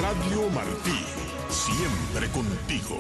Radio Martí, siempre contigo.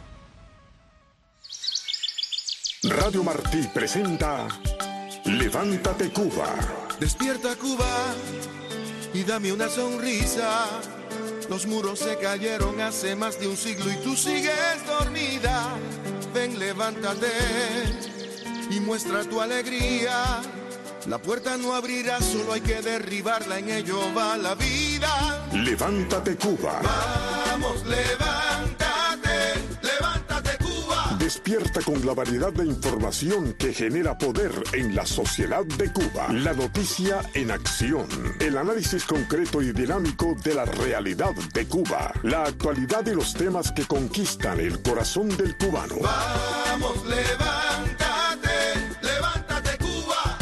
Radio Martí presenta Levántate Cuba. Despierta Cuba y dame una sonrisa. Los muros se cayeron hace más de un siglo y tú sigues dormida. Ven, levántate y muestra tu alegría. La puerta no abrirá, solo hay que derribarla, en ello va la vida. Levántate Cuba. Vamos, levántate, levántate Cuba. Despierta con la variedad de información que genera poder en la sociedad de Cuba. La noticia en acción. El análisis concreto y dinámico de la realidad de Cuba. La actualidad y los temas que conquistan el corazón del cubano. Vamos, levántate, levántate Cuba.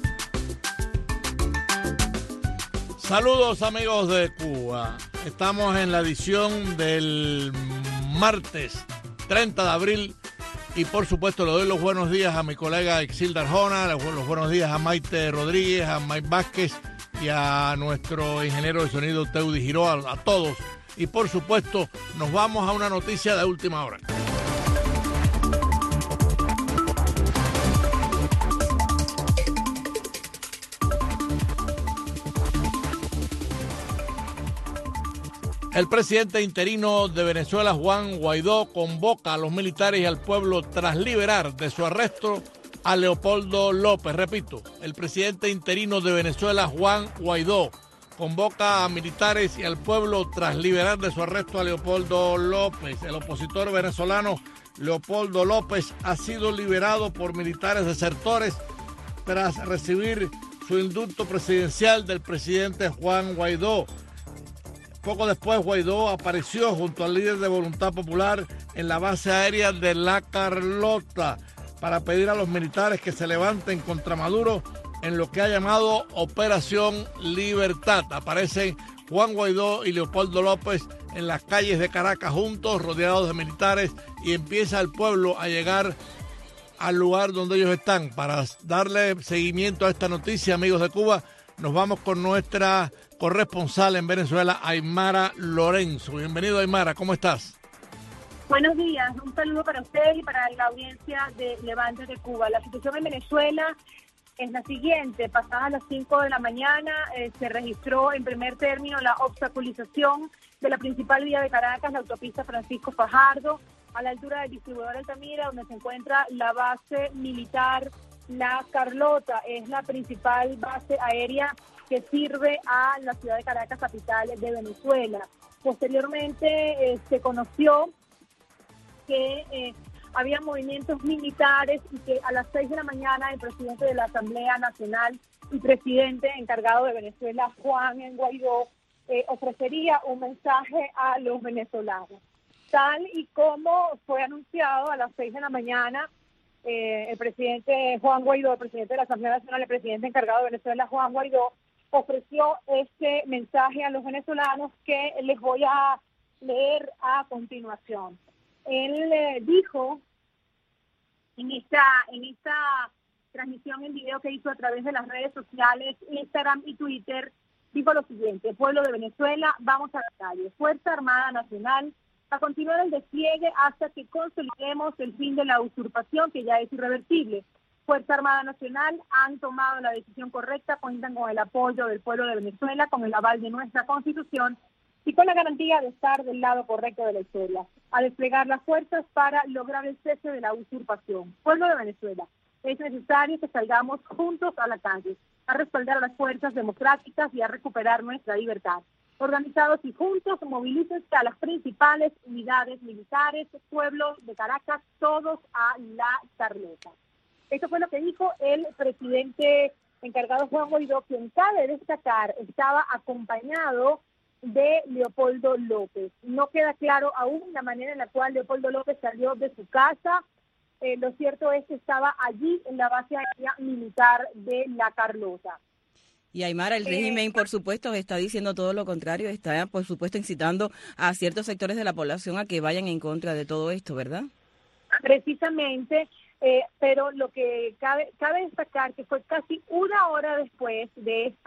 Saludos amigos de Cuba. Estamos en la edición del martes 30 de abril y por supuesto le doy los buenos días a mi colega Exilda Arjona, los buenos días a Maite Rodríguez, a Mike Vázquez y a nuestro ingeniero de sonido Teudi Giró, a todos. Y por supuesto nos vamos a una noticia de última hora. El presidente interino de Venezuela, Juan Guaidó, convoca a los militares y al pueblo tras liberar de su arresto a Leopoldo López. Repito, el presidente interino de Venezuela, Juan Guaidó, convoca a militares y al pueblo tras liberar de su arresto a Leopoldo López. El opositor venezolano Leopoldo López ha sido liberado por militares desertores tras recibir su indulto presidencial del presidente Juan Guaidó. Poco después, Guaidó apareció junto al líder de Voluntad Popular en la base aérea de La Carlota para pedir a los militares que se levanten contra Maduro en lo que ha llamado Operación Libertad. Aparecen Juan Guaidó y Leopoldo López en las calles de Caracas juntos, rodeados de militares, y empieza el pueblo a llegar al lugar donde ellos están. Para darle seguimiento a esta noticia, amigos de Cuba, nos vamos con nuestra corresponsal en Venezuela, Aymara Lorenzo. Bienvenido, Aymara, ¿cómo estás? Buenos días, un saludo para usted y para la audiencia de Levántate Cuba. La situación en Venezuela es la siguiente: pasadas las 5 de la mañana se registró en primer término la obstaculización de la principal vía de Caracas, la autopista Francisco Fajardo, a la altura del distribuidor Altamira, donde se encuentra la base militar La Carlota. Es la principal base aérea que sirve a la ciudad de Caracas, capital de Venezuela. Posteriormente se conoció que había movimientos militares y que a las 6 de la mañana el presidente de la Asamblea Nacional y presidente encargado de Venezuela, Juan Guaidó, ofrecería un mensaje a los venezolanos. Tal y como fue anunciado a las 6 de la mañana, el presidente Juan Guaidó, el presidente de la Asamblea Nacional, el presidente encargado de Venezuela, Juan Guaidó, ofreció este mensaje a los venezolanos que les voy a leer a continuación. Él dijo en esta transmisión en video que hizo a través de las redes sociales, Instagram y Twitter, dijo lo siguiente: pueblo de Venezuela, vamos a la calle. Fuerza Armada Nacional, a continuar el despliegue hasta que consolidemos el fin de la usurpación, que ya es irreversible. Fuerza Armada Nacional han tomado la decisión correcta, cuentan con el apoyo del pueblo de Venezuela, con el aval de nuestra Constitución y con la garantía de estar del lado correcto de la historia, a desplegar las fuerzas para lograr el cese de la usurpación. Pueblo de Venezuela, es necesario que salgamos juntos a la calle, a respaldar a las fuerzas democráticas y a recuperar nuestra libertad. Organizados y juntos, movilícense a las principales unidades militares, pueblo de Caracas, todos a La Carlota. Esto fue lo que dijo el presidente encargado Juan Guaidó, quien cabe destacar estaba acompañado de Leopoldo López. No queda claro aún la manera en la cual Leopoldo López salió de su casa. Lo cierto es que estaba allí en la base aérea militar de La Carlota. Y Aymara, el régimen, por supuesto, está diciendo todo lo contrario, está, por supuesto, incitando a ciertos sectores de la población a que vayan en contra de todo esto, ¿verdad? Precisamente, pero lo que cabe destacar que fue casi una hora después de esto,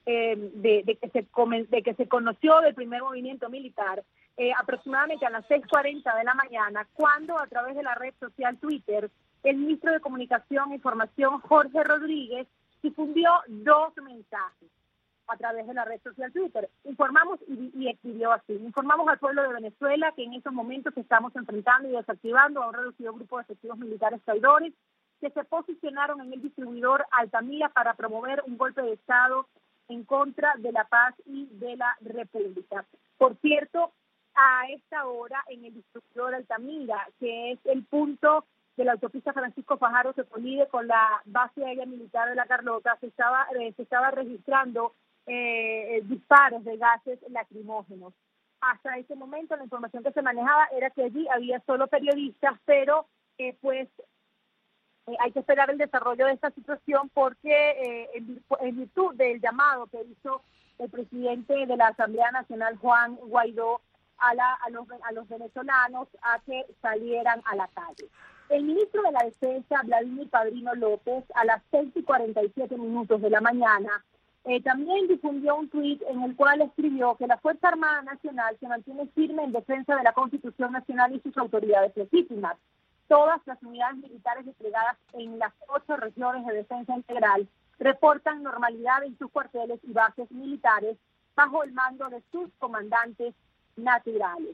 de que se conoció del primer movimiento militar, aproximadamente a las 6:40 de la mañana, cuando a través de la red social Twitter, el ministro de Comunicación e Información, Jorge Rodríguez, difundió 2 mensajes a través de la red social Twitter. Informamos y escribió así: informamos al pueblo de Venezuela que en estos momentos estamos enfrentando y desactivando a un reducido grupo de efectivos militares traidores que se posicionaron en el distribuidor Altamira para promover un golpe de Estado en contra de la paz y de la República. Por cierto, a esta hora en el distribuidor Altamira, que es el punto de la autopista Francisco Fajardo que colide con la base aérea militar de La Carlota, se estaba registrando disparos de gases lacrimógenos. Hasta ese momento la información que se manejaba era que allí había solo periodistas, pero hay que esperar el desarrollo de esta situación porque en virtud del llamado que hizo el presidente de la Asamblea Nacional, Juan Guaidó, a los venezolanos a que salieran a la calle. El ministro de la Defensa, Vladimir Padrino López, a las 6:47 de la mañana, también difundió un tuit en el cual escribió que la Fuerza Armada Nacional se mantiene firme en defensa de la Constitución Nacional y sus autoridades legítimas. Todas las unidades militares desplegadas en las 8 regiones de defensa integral reportan normalidad en sus cuarteles y bases militares bajo el mando de sus comandantes naturales.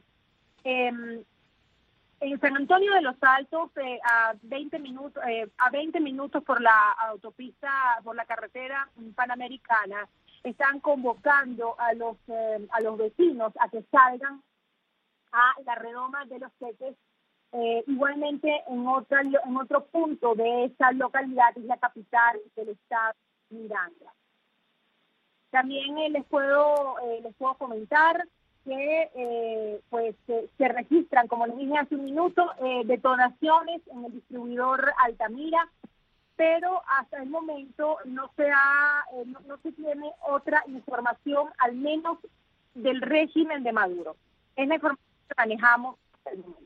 En San Antonio de los Altos, a 20 minutos por la autopista, por la carretera panamericana, están convocando a los vecinos a que salgan a la redoma de Los Teques. Igualmente en otro punto de esa localidad, es la capital del estado, Miranda. También les puedo comentar que se registran, como les dije hace un minuto, detonaciones en el distribuidor Altamira, pero hasta el momento no se tiene otra información, al menos del régimen de Maduro. Es la información que manejamos hasta el momento.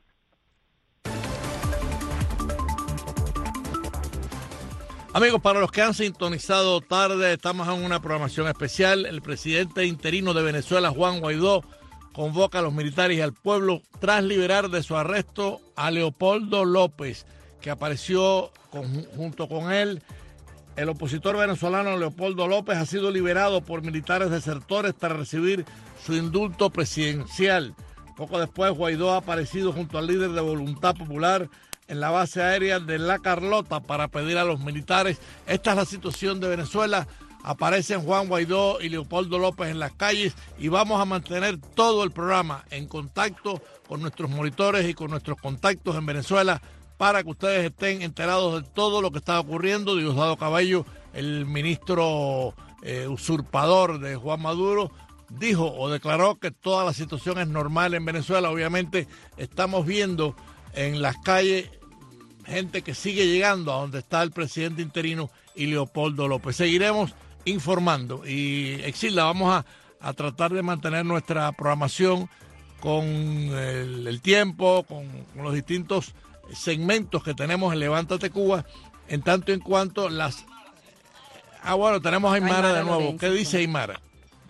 Amigos, para los que han sintonizado tarde, estamos en una programación especial. El presidente interino de Venezuela, Juan Guaidó, convoca a los militares y al pueblo tras liberar de su arresto a Leopoldo López, que apareció junto con él. El opositor venezolano Leopoldo López ha sido liberado por militares desertores tras recibir su indulto presidencial. Poco después, Guaidó ha aparecido junto al líder de Voluntad Popular en la base aérea de La Carlota para pedir a los militares. Esta es la situación de Venezuela. Aparecen Juan Guaidó y Leopoldo López en las calles y vamos a mantener todo el programa en contacto con nuestros monitores y con nuestros contactos en Venezuela para que ustedes estén enterados de todo lo que está ocurriendo. Diosdado Cabello, el ministro usurpador de Juan Maduro, dijo o declaró que toda la situación es normal en Venezuela. Obviamente estamos viendo en las calles gente que sigue llegando a donde está el presidente interino y Leopoldo López. Seguiremos informando y Exilda, vamos a tratar de mantener nuestra programación con el tiempo, con los distintos segmentos que tenemos en Levántate Cuba, en tanto en cuanto las... bueno, tenemos a Aymara de nuevo. ¿Qué dice Aymara?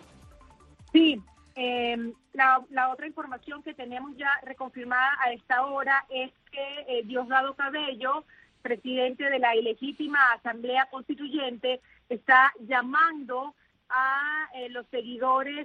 Sí, la otra información que tenemos ya reconfirmada a esta hora es que Diosdado Cabello, presidente de la ilegítima Asamblea Constituyente, está llamando a los seguidores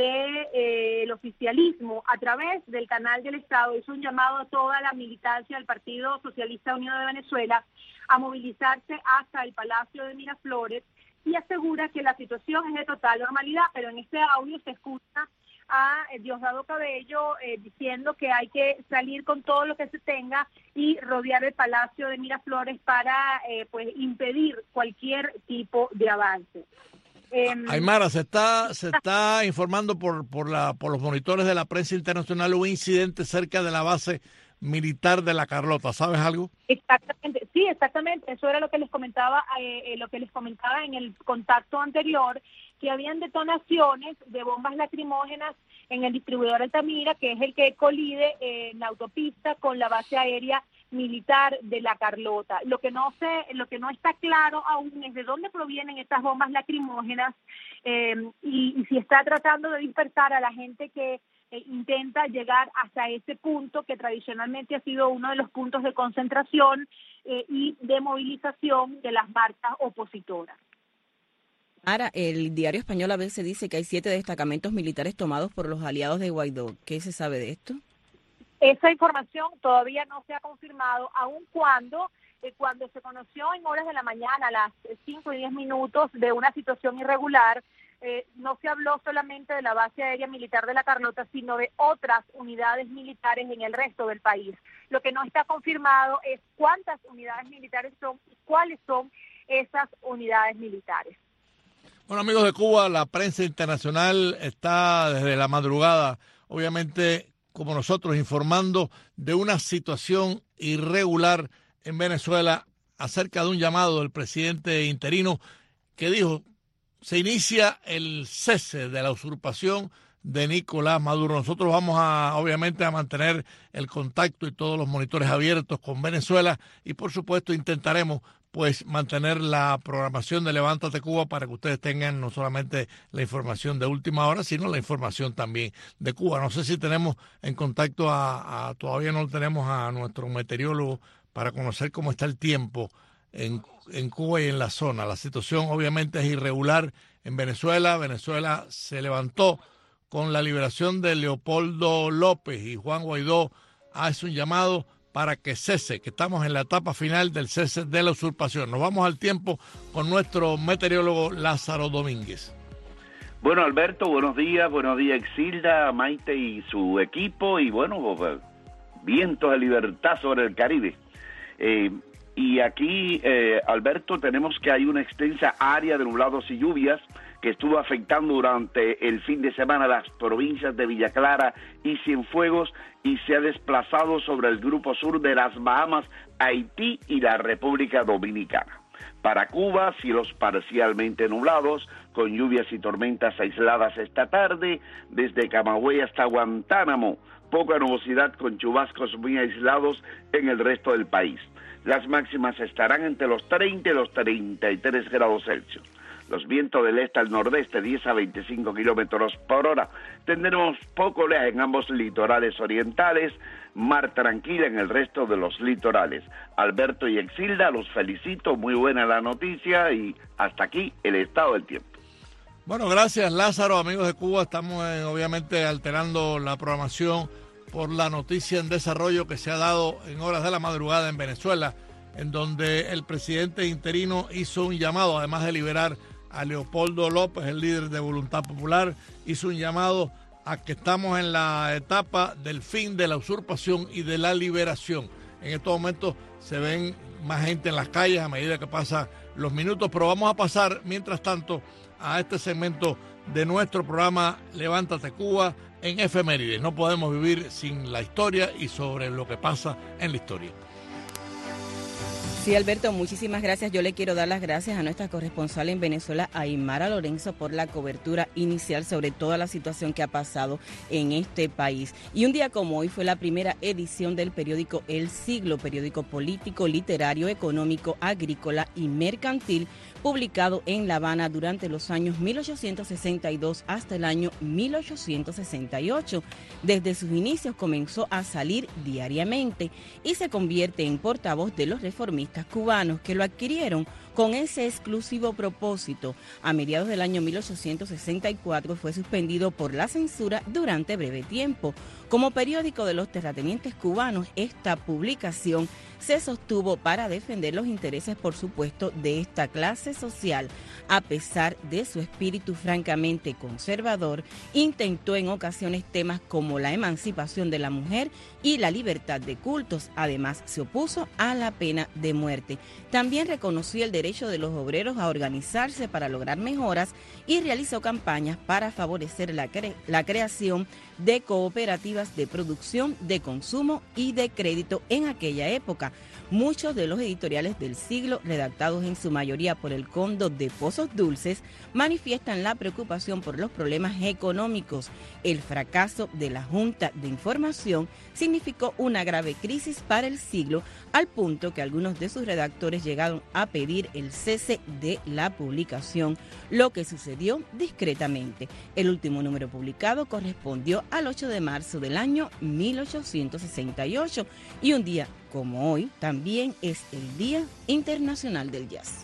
del oficialismo a través del canal del Estado. Hizo un llamado a toda la militancia del Partido Socialista Unido de Venezuela a movilizarse hasta el Palacio de Miraflores y asegura que la situación es de total normalidad, pero en este audio se escucha a Diosdado Cabello diciendo que hay que salir con todo lo que se tenga y rodear el Palacio de Miraflores para impedir cualquier tipo de avance. Aymara, se está informando por los monitores de la prensa internacional un incidente cerca de la base militar de La Carlota. ¿Sabes algo? Exactamente, sí, exactamente. Eso era lo que les comentaba, en el contacto anterior, que habían detonaciones de bombas lacrimógenas en el distribuidor Altamira, que es el que colide en la autopista con la base aérea militar de La Carlota. Lo que no está claro aún es de dónde provienen estas bombas lacrimógenas y si está tratando de dispersar a la gente que intenta llegar hasta ese punto que tradicionalmente ha sido uno de los puntos de concentración y de movilización de las marchas opositoras. Ahora, el diario español ABC dice que hay 7 destacamentos militares tomados por los aliados de Guaidó. ¿Qué se sabe de esto? Esa información todavía no se ha confirmado, aun cuando se conoció en horas de la mañana, a las 5:10 de una situación irregular, no se habló solamente de la base aérea militar de La Carlota, sino de otras unidades militares en el resto del país. Lo que no está confirmado es cuántas unidades militares son y cuáles son esas unidades militares. Bueno, amigos de Cuba, la prensa internacional está desde la madrugada, obviamente, como nosotros, informando de una situación irregular en Venezuela acerca de un llamado del presidente interino que dijo: se inicia el cese de la usurpación de Nicolás Maduro. Nosotros vamos obviamente a mantener el contacto y todos los monitores abiertos con Venezuela y por supuesto intentaremos pues mantener la programación de Levántate Cuba para que ustedes tengan no solamente la información de última hora, sino la información también de Cuba. No sé si tenemos en contacto todavía no tenemos a nuestro meteorólogo para conocer cómo está el tiempo en Cuba y en la zona. La situación obviamente es irregular en Venezuela. Venezuela se levantó con la liberación de Leopoldo López y Juan Guaidó hace un llamado para que cese, que estamos en la etapa final del cese de la usurpación. Nos vamos al tiempo con nuestro meteorólogo Lázaro Domínguez. Bueno, Alberto, buenos días Exilda, Maite y su equipo, y bueno, vientos de libertad sobre el Caribe. Y aquí, Alberto, tenemos que hay una extensa área de nublados y lluvias que estuvo afectando durante el fin de semana las provincias de Villa Clara y Cienfuegos y se ha desplazado sobre el grupo sur de las Bahamas, Haití y la República Dominicana. Para Cuba, cielos parcialmente nublados, con lluvias y tormentas aisladas esta tarde, desde Camagüey hasta Guantánamo, poca nubosidad con chubascos muy aislados en el resto del país. Las máximas estarán entre los 30 y los 33 grados Celsius. Los vientos del este al nordeste, 10 a 25 kilómetros por hora. Tendremos poco oleaje en ambos litorales orientales, mar tranquila en el resto de los litorales. Alberto y Exilda, los felicito, muy buena la noticia y hasta aquí el estado del tiempo. Bueno, gracias Lázaro, amigos de Cuba. Estamos obviamente alterando la programación por la noticia en desarrollo que se ha dado en horas de la madrugada en Venezuela, en donde el presidente interino hizo un llamado, además de liberar a Leopoldo López, el líder de Voluntad Popular, hizo un llamado a que estamos en la etapa del fin de la usurpación y de la liberación. En estos momentos se ven más gente en las calles a medida que pasan los minutos, pero vamos a pasar, mientras tanto, a este segmento de nuestro programa Levántate Cuba en Efemérides. No podemos vivir sin la historia y sobre lo que pasa en la historia. Sí, Alberto, muchísimas gracias. Yo le quiero dar las gracias a nuestra corresponsal en Venezuela, Aymara Lorenzo, por la cobertura inicial sobre toda la situación que ha pasado en este país. Y un día como hoy fue la primera edición del periódico El Siglo, periódico político, literario, económico, agrícola y mercantil, publicado en La Habana durante los años 1862 hasta el año 1868. Desde sus inicios comenzó a salir diariamente y se convierte en portavoz de los reformistas cubanos que lo adquirieron con ese exclusivo propósito. A mediados del año 1864 fue suspendido por la censura durante breve tiempo. Como periódico de los terratenientes cubanos, esta publicación se sostuvo para defender los intereses, por supuesto, de esta clase social. A pesar de su espíritu francamente conservador, intentó en ocasiones temas como la emancipación de la mujer y la libertad de cultos. Además, se opuso a la pena de muerte. También reconoció el derecho de los obreros a organizarse para lograr mejoras y realizó campañas para favorecer la creación de cooperativas de producción, de consumo y de crédito en aquella época. Muchos de los editoriales del siglo, redactados en su mayoría por el Cóndor de Pozos Dulces, manifiestan la preocupación por los problemas económicos. El fracaso de la Junta de Información significó una grave crisis para el siglo, al punto que algunos de sus redactores llegaron a pedir el cese de la publicación, lo que sucedió discretamente. El último número publicado correspondió al 8 de marzo del año 1868 y un día como hoy también es el Día Internacional del Jazz.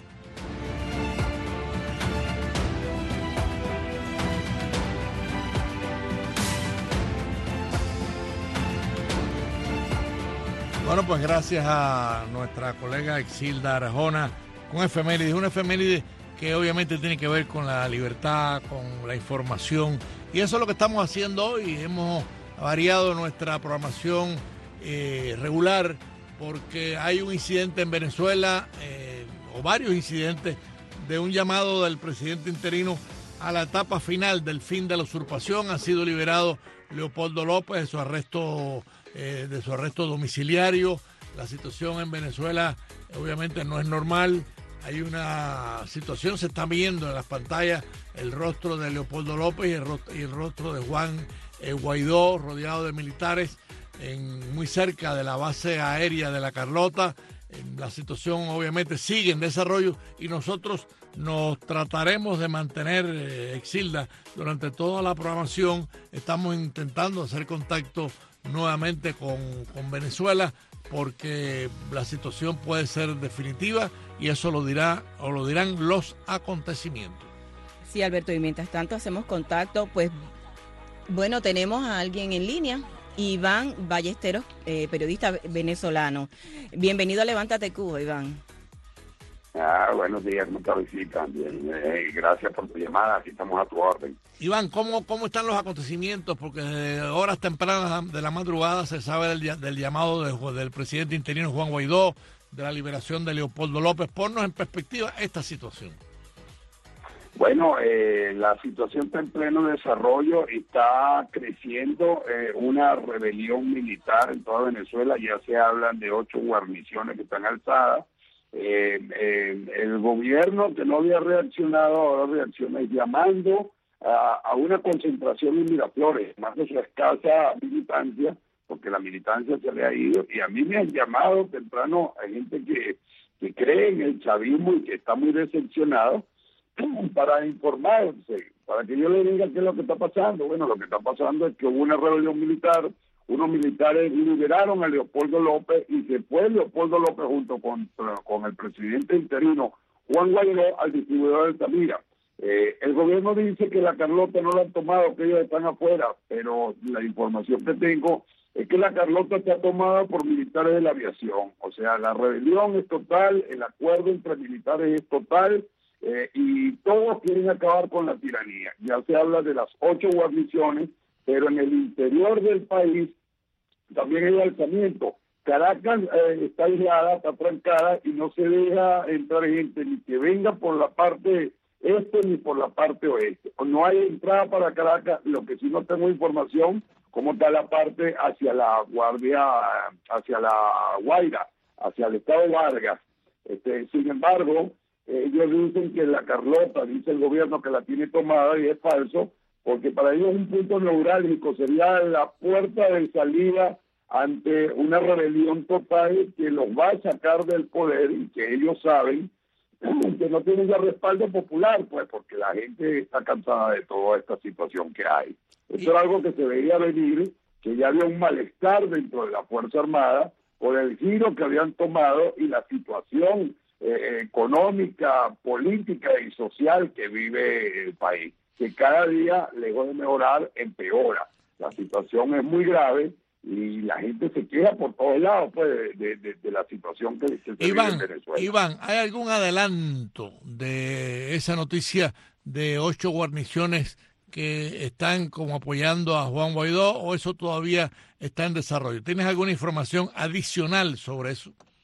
Bueno, pues gracias a nuestra colega Exilda Arjona con efemérides, una efeméride que obviamente tiene que ver con la libertad, con la información, y eso es lo que estamos haciendo hoy. Hemos variado nuestra programación regular porque hay un incidente en Venezuela, o varios incidentes, de un llamado del presidente interino a la etapa final del fin de la usurpación. Ha sido liberado Leopoldo López de su arresto domiciliario. La situación en Venezuela obviamente no es normal. Hay una situación, se está viendo en las pantallas el rostro de Leopoldo López y el rostro de Juan Guaidó, rodeado de militares, muy cerca de la base aérea de La Carlota. La situación obviamente sigue en desarrollo y nosotros nos trataremos de mantener, Exilda, durante toda la programación. Estamos intentando hacer contacto nuevamente con Venezuela, porque la situación puede ser definitiva y eso lo dirán los acontecimientos. Sí, Alberto, y mientras tanto hacemos contacto, pues bueno, tenemos a alguien en línea, Iván Ballesteros, periodista venezolano. Bienvenido a Levántate Cuba, Iván. Buenos días, ¿cómo estás? Sí, también. Gracias por tu llamada, aquí estamos a tu orden. Iván, ¿cómo están los acontecimientos? Porque desde horas tempranas de la madrugada se sabe del llamado del presidente interino Juan Guaidó, de la liberación de Leopoldo López. Ponnos en perspectiva esta situación. Bueno, la situación está en pleno desarrollo y está creciendo una rebelión militar en toda Venezuela. Ya se hablan de 8 guarniciones que están alzadas. El gobierno, que no había reaccionado, ahora reacciona llamando a una concentración en Miraflores, más de su escasa militancia, porque la militancia se le ha ido, y a mí me han llamado temprano a gente que cree en el chavismo y que está muy decepcionado, para informarse, para que yo le diga qué es lo que está pasando. Bueno, lo que está pasando es que hubo una rebelión militar, unos militares liberaron a Leopoldo López y se fue Leopoldo López junto con el presidente interino Juan Guaidó al distribuidor de Altamira. El gobierno dice que La Carlota no la han tomado, que ellos están afuera, pero la información que tengo es que La Carlota está tomada por militares de la aviación. O sea, la rebelión es total, el acuerdo entre militares es total, y todos quieren acabar con la tiranía. Ya se habla de las 8 guarniciones, pero en el interior del país también hay alzamiento. Caracas está aislada, está trancada y no se deja entrar gente ni que venga por la parte este ni por la parte oeste. No hay entrada para Caracas. Lo que sí no tengo información cómo está la parte hacia la hacia la Guaira, hacia el estado Vargas. Sin embargo, ellos dicen que La Carlota, dice el gobierno que la tiene tomada, y es falso, porque para ellos un punto neurálgico sería la puerta de salida ante una rebelión total que los va a sacar del poder, y que ellos saben que no tienen ya respaldo popular, pues porque la gente está cansada de toda esta situación que hay. Eso era algo que se veía venir, que ya había un malestar dentro de la Fuerza Armada por el giro que habían tomado y la situación económica, política y social que vive el país, que cada día, lejos de mejorar, empeora. La situación es muy grave y la gente se queja por todos lados, pues, de la situación que se vive en Venezuela. Iván, ¿hay algún adelanto de esa noticia de 8 guarniciones que están como apoyando a Juan Guaidó, o eso todavía está en desarrollo? ¿Tienes alguna información adicional sobre eso?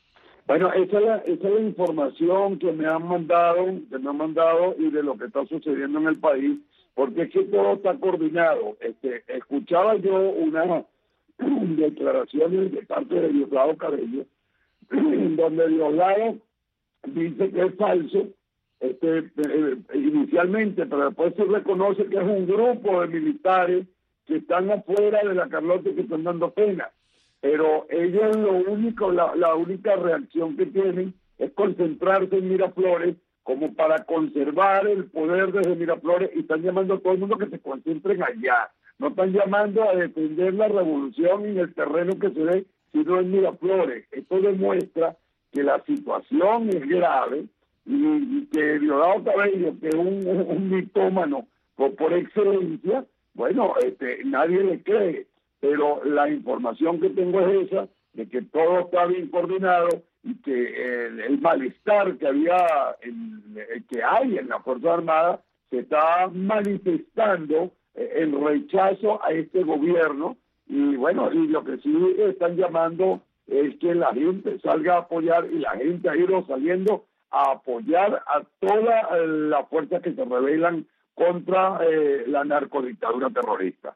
Bueno, esa es la información que me han mandado y de lo que está sucediendo en el país, porque es que todo está coordinado. Escuchaba yo unas declaraciones de parte de Diosdado Cabello, donde Diosdado dice que es falso, inicialmente, pero después se reconoce que es un grupo de militares que están afuera de la Carlota y que están dando pena. Pero ellos la única reacción que tienen es concentrarse en Miraflores como para conservar el poder desde Miraflores, y están llamando a todo el mundo que se concentren allá. No están llamando a defender la revolución en el terreno que se ve, sino en Miraflores. Esto demuestra que la situación es grave y que Diosdado Cabello, que es un mitómano por excelencia, bueno, nadie le cree. Pero la información que tengo es esa, de que todo está bien coordinado y que el malestar que hay en la Fuerza Armada se está manifestando en rechazo a este gobierno. Y bueno, y lo que sí están llamando es que la gente salga a apoyar, y la gente ha ido saliendo a apoyar a todas las fuerzas que se rebelan contra la narcodictadura terrorista.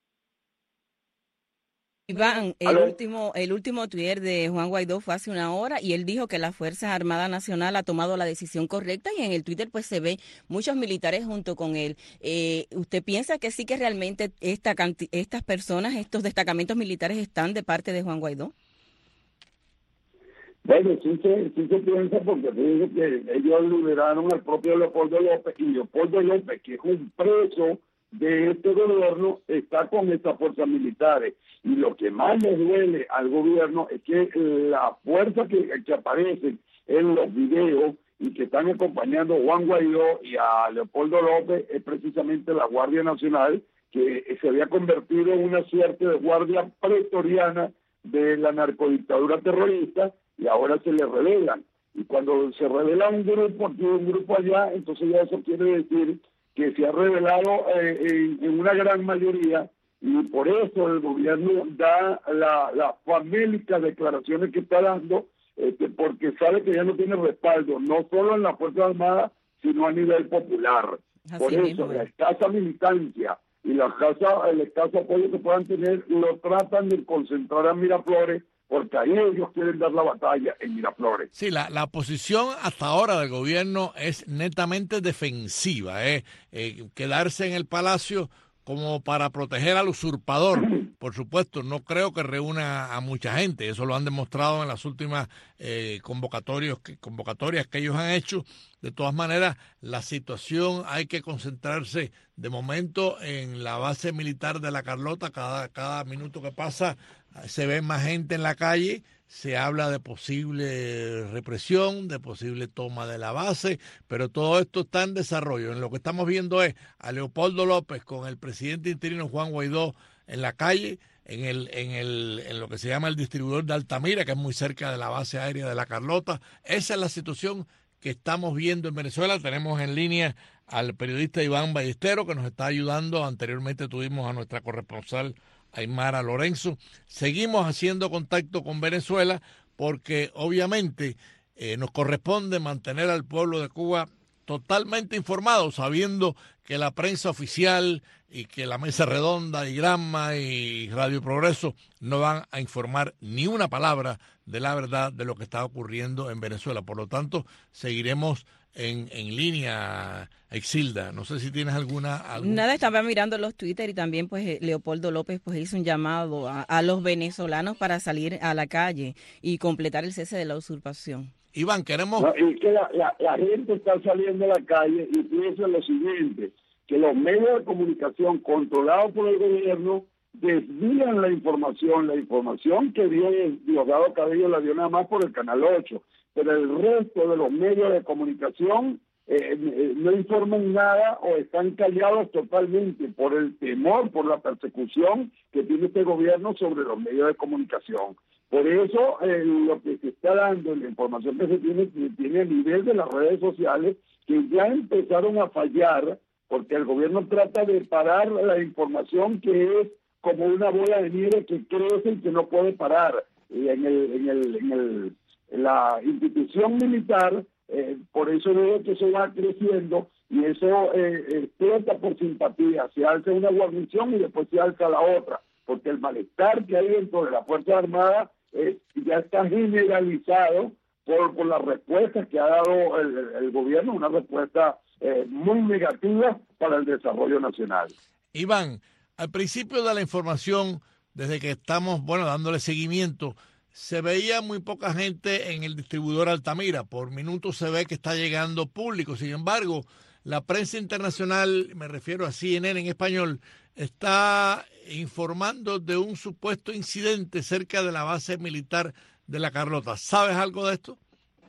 Iván, el último tuit de Juan Guaidó fue hace una hora y él dijo que la Fuerza Armada Nacional ha tomado la decisión correcta, y en el Twitter pues se ve muchos militares junto con él. ¿Usted piensa que sí, que realmente estas personas, estos destacamentos militares están de parte de Juan Guaidó? Bueno, sí se piensa, porque dice que ellos liberaron al propio Leopoldo López, y Leopoldo López, que es un preso de este gobierno, está con estas fuerzas militares. Y lo que más les duele al gobierno es que la fuerza que aparecen en los videos y que están acompañando a Juan Guaidó y a Leopoldo López es precisamente la Guardia Nacional, que se había convertido en una suerte de guardia pretoriana de la narcodictadura terrorista, y ahora se le revelan. Y cuando se revela un grupo aquí, un grupo allá, entonces ya eso quiere decir que se ha revelado en una gran mayoría, y por eso el gobierno da las famélicas declaraciones que está dando, porque sabe que ya no tiene respaldo, no solo en la Fuerza Armada, sino a nivel popular. Así por mismo, eso, la escasa militancia y el escaso apoyo que puedan tener, lo tratan de concentrar a Miraflores, porque ahí ellos quieren dar la batalla en Miraflores. Sí, la posición hasta ahora del gobierno es netamente defensiva, quedarse en el palacio como para proteger al usurpador. Por supuesto, no creo que reúna a mucha gente, eso lo han demostrado en las últimas convocatorias que ellos han hecho. De todas maneras, la situación hay que concentrarse de momento en la base militar de La Carlota. Cada minuto que pasa se ve más gente en la calle, se habla de posible represión, de posible toma de la base, pero todo esto está en desarrollo. En lo que estamos viendo es a Leopoldo López con el presidente interino Juan Guaidó en la calle, en lo que se llama el distribuidor de Altamira, que es muy cerca de la base aérea de La Carlota. Esa es la situación que estamos viendo en Venezuela. Tenemos en línea al periodista Iván Ballesteros, que nos está ayudando. Anteriormente tuvimos a nuestra corresponsal Aymara Lorenzo. Seguimos haciendo contacto con Venezuela porque obviamente nos corresponde mantener al pueblo de Cuba totalmente informado, sabiendo que la prensa oficial y que la Mesa Redonda y Granma y Radio Progreso no van a informar ni una palabra de la verdad de lo que está ocurriendo en Venezuela. Por lo tanto, seguiremos en línea. Exilda, no sé si tienes alguna... Nada, estaba mirando los Twitter y también pues Leopoldo López pues hizo un llamado a los venezolanos para salir a la calle y completar el cese de la usurpación. Iván, queremos... No, es que la gente está saliendo a la calle, y piensa lo siguiente, que los medios de comunicación controlados por el gobierno desvían la información que dio Diosdado Cabello la dio nada más por el Canal 8, pero el resto de los medios de comunicación no informan nada o están callados totalmente por el temor, por la persecución que tiene este gobierno sobre los medios de comunicación. Por eso lo que se está dando, la información que se tiene a nivel de las redes sociales, que ya empezaron a fallar, porque el gobierno trata de parar la información que es como una bola de nieve que crece y que no puede parar. En la institución militar, por eso veo que eso va creciendo y eso explota por simpatía, se alza una guarnición y después se alza la otra, porque el malestar que hay dentro de la Fuerza Armada ya está generalizado por las respuestas que ha dado el gobierno, una respuesta muy negativa para el desarrollo nacional. Iván, al principio de la información, desde que estamos, dándole seguimiento, se veía muy poca gente en el distribuidor Altamira. Por minutos se ve que está llegando público. Sin embargo, la prensa internacional, me refiero a CNN en español, está informando de un supuesto incidente cerca de la base militar de La Carlota. ¿Sabes algo de esto?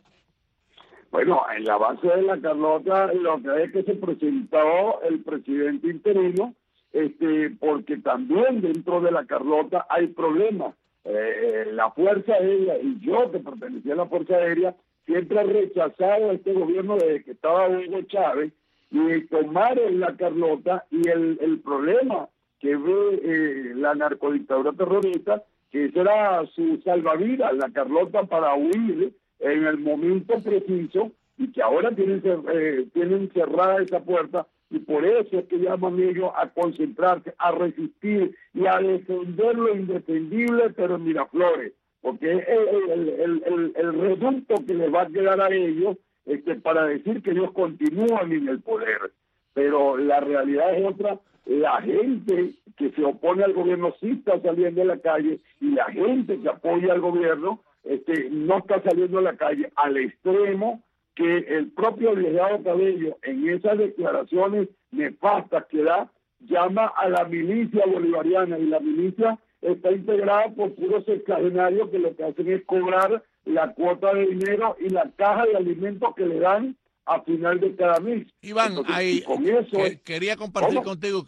Bueno, en la base de La Carlota lo que es que se presentó el presidente interino, porque también dentro de La Carlota hay problemas. La Fuerza Aérea y yo, que pertenecía a la Fuerza Aérea, siempre he rechazado a este gobierno desde que estaba Hugo Chávez y tomaron La Carlota y el problema que ve la narcodictadura terrorista, que esa era su salvavidas, La Carlota, para huir en el momento preciso, y que ahora tienen cerrada esa puerta, y por eso es que llaman ellos a concentrarse, a resistir y a defender lo indefendible, pero en Miraflores, porque es el reducto que les va a quedar a ellos para decir que ellos continúan en el poder. Pero la realidad es otra. La gente que se opone al gobierno sí está saliendo a la calle, y la gente que apoya al gobierno no está saliendo a la calle, al extremo que el propio Diosdado Cabello, en esas declaraciones nefastas que da, llama a la milicia bolivariana, y la milicia está integrada por puros sexagenarios que lo que hacen es cobrar la cuota de dinero y la caja de alimentos que le dan a final de cada mes. Iván, quería compartir contigo,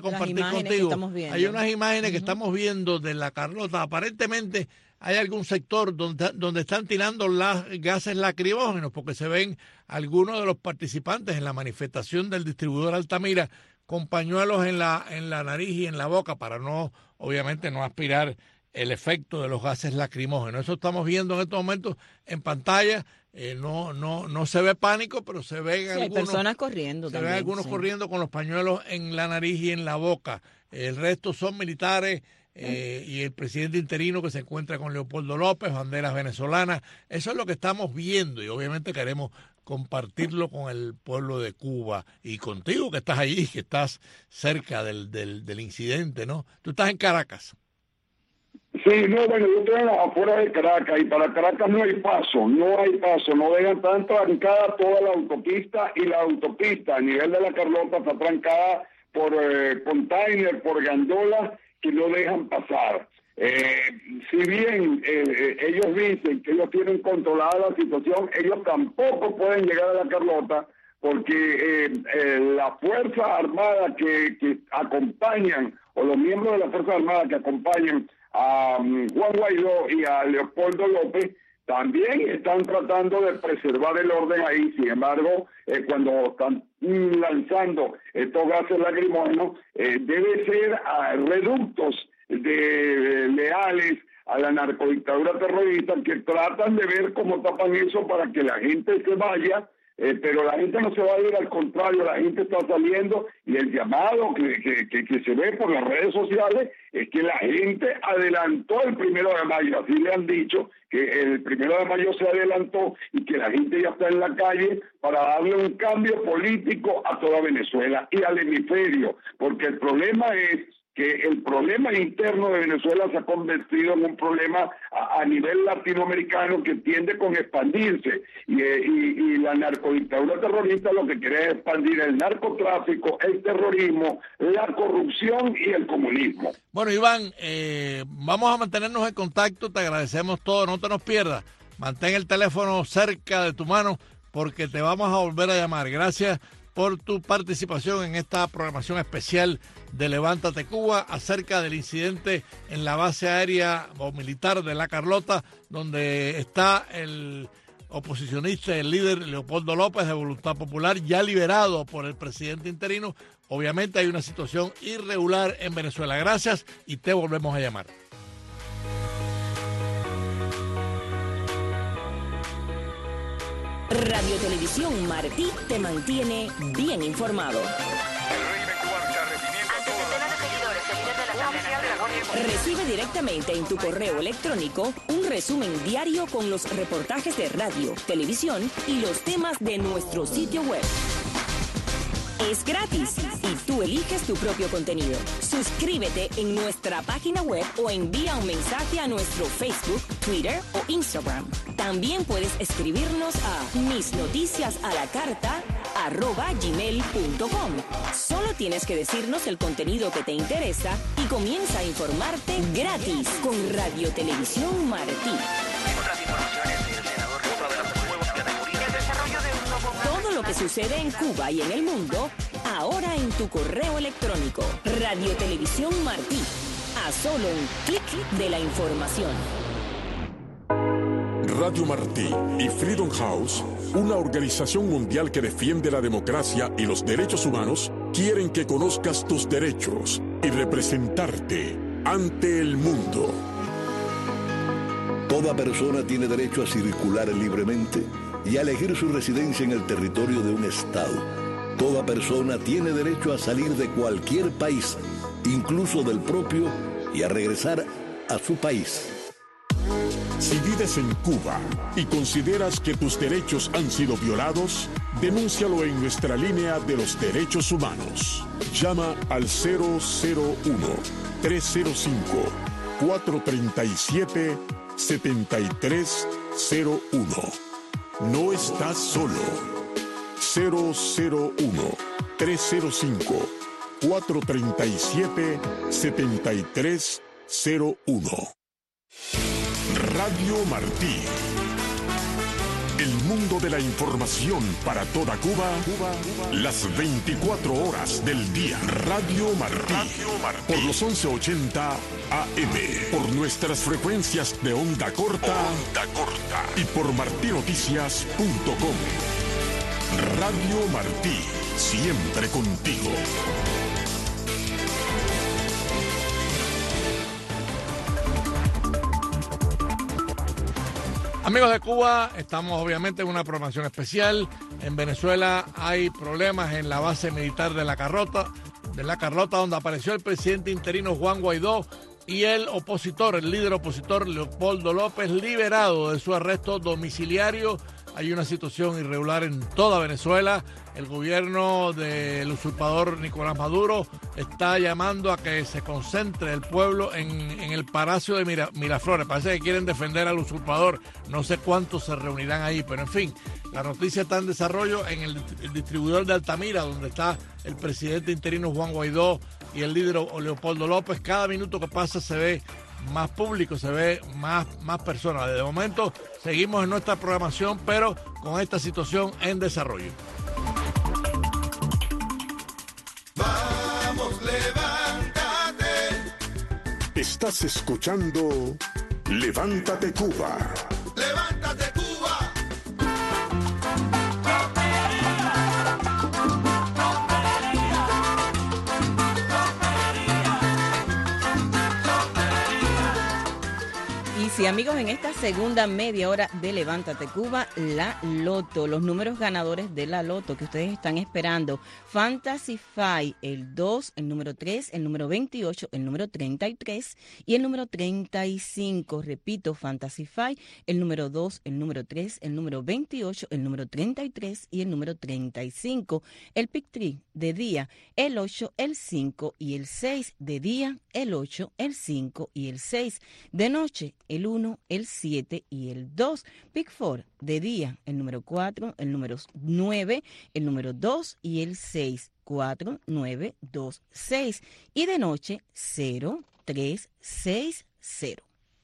hay unas imágenes que estamos viendo de La Carlota. Aparentemente hay algún sector donde están tirando gases lacrimógenos, porque se ven algunos de los participantes en la manifestación del distribuidor Altamira con pañuelos en la nariz y en la boca para obviamente no aspirar el efecto de los gases lacrimógenos. Eso estamos viendo en estos momentos en pantalla. No se ve pánico, pero se ven algunos, hay personas corriendo. Se ven algunos corriendo con los pañuelos en la nariz y en la boca. El resto son militares y el presidente interino que se encuentra con Leopoldo López, banderas venezolanas. Eso es lo que estamos viendo, y obviamente queremos compartirlo con el pueblo de Cuba y contigo que estás allí, que estás cerca del incidente, ¿no? Tú estás en Caracas. Sí, yo estoy afuera de Caracas, y para Caracas no hay paso, no dejan tanto trancada toda la autopista, y la autopista a nivel de La Carlota está trancada por container, por gandolas que no dejan pasar. Si bien ellos dicen que ellos tienen controlada la situación, ellos tampoco pueden llegar a La Carlota, porque la Fuerza Armada que acompañan, o los miembros de la Fuerza Armada que acompañan a Juan Guaidó y a Leopoldo López, también están tratando de preservar el orden ahí. Sin embargo, cuando están lanzando estos gases lacrimógenos, debe ser a reductos leales a la narcodictadura terrorista, que tratan de ver cómo tapan eso para que la gente se vaya, pero la gente no se va a ir, al contrario, la gente está saliendo, y el llamado que se ve por las redes sociales es que la gente adelantó el 1 de mayo, así le han dicho, que el 1 de mayo se adelantó y que la gente ya está en la calle para darle un cambio político a toda Venezuela y al hemisferio, porque el problema es que el problema interno de Venezuela se ha convertido en un problema a nivel latinoamericano que tiende con expandirse, y la narcodictadura terrorista lo que quiere es expandir el narcotráfico, el terrorismo, la corrupción y el comunismo. Bueno, Iván, vamos a mantenernos en contacto, te agradecemos todo, no te nos pierdas, mantén el teléfono cerca de tu mano porque te vamos a volver a llamar. Gracias por tu participación en esta programación especial de Levántate Cuba acerca del incidente en la base aérea o militar de La Carlota, donde está el oposicionista, el líder Leopoldo López de Voluntad Popular, ya liberado por el presidente interino. Obviamente hay una situación irregular en Venezuela. Gracias y te volvemos a llamar. Radio Televisión Martí te mantiene bien informado. Recibe directamente en tu correo electrónico un resumen diario con los reportajes de radio, televisión y los temas de nuestro sitio web. Es gratis y tú eliges tu propio contenido. Suscríbete en nuestra página web o envía un mensaje a nuestro Facebook, Twitter o Instagram. También puedes escribirnos a misnoticiasalacarta@gmail.com. Solo tienes que decirnos el contenido que te interesa y comienza a informarte gratis con Radio Televisión Martí. Todo lo que sucede en Cuba y en el mundo, ahora en tu correo electrónico. Radio Televisión Martí. A solo un clic de la información. Radio Martí y Freedom House, una organización mundial que defiende la democracia y los derechos humanos, quieren que conozcas tus derechos y representarte ante el mundo. Toda persona tiene derecho a circular libremente y a elegir su residencia en el territorio de un estado. Toda persona tiene derecho a salir de cualquier país, incluso del propio, y a regresar a su país. Si vives en Cuba y consideras que tus derechos han sido violados, denúncialo en nuestra línea de los derechos humanos. Llama al 001-305-437-7301. No estás solo. 001-305-437-7301. Radio Martí. El mundo de la información para toda Cuba, las 24 horas del día. Radio Martí. Por los 1180 AM. Por nuestras frecuencias de onda corta. Y por martinoticias.com. Radio Martí. Siempre contigo. Amigos de Cuba, estamos obviamente en una programación especial. En Venezuela hay problemas en la base militar de La Carlota, donde apareció el presidente interino Juan Guaidó y el líder opositor Leopoldo López, liberado de su arresto domiciliario. Hay una situación irregular en toda Venezuela. El gobierno del usurpador Nicolás Maduro está llamando a que se concentre el pueblo en el Palacio de Miraflores. Parece que quieren defender al usurpador. No sé cuántos se reunirán ahí, pero en fin, la noticia está en desarrollo en el distribuidor de Altamira, donde está el presidente interino Juan Guaidó y el líder Leopoldo López. Cada minuto que pasa se ve más público, se ve más personas. De momento seguimos en nuestra programación, pero con esta situación en desarrollo. Vamos, levántate. Estás escuchando Levántate Cuba. Levántate Cuba. Sí, amigos, en esta segunda media hora de Levántate Cuba, la Loto, los números ganadores de la Loto que ustedes están esperando: Fantasy Five, el 2, el número 3, el número 28, el número 33 y el número 35. Repito, Fantasy Five, el número 2, el número 3, el número 28, el número 33 y el número 35. El Pick Tree de día, el 8, el 5 y el 6. De día, el 8, el 5 y el 6. De noche, el 1, el 7 y el 2. Pick 4 de día, el número 4, el número 9, el número 2 y el 6. 4, 9, 2, 6. Y de noche, 0, 3, 6, 0.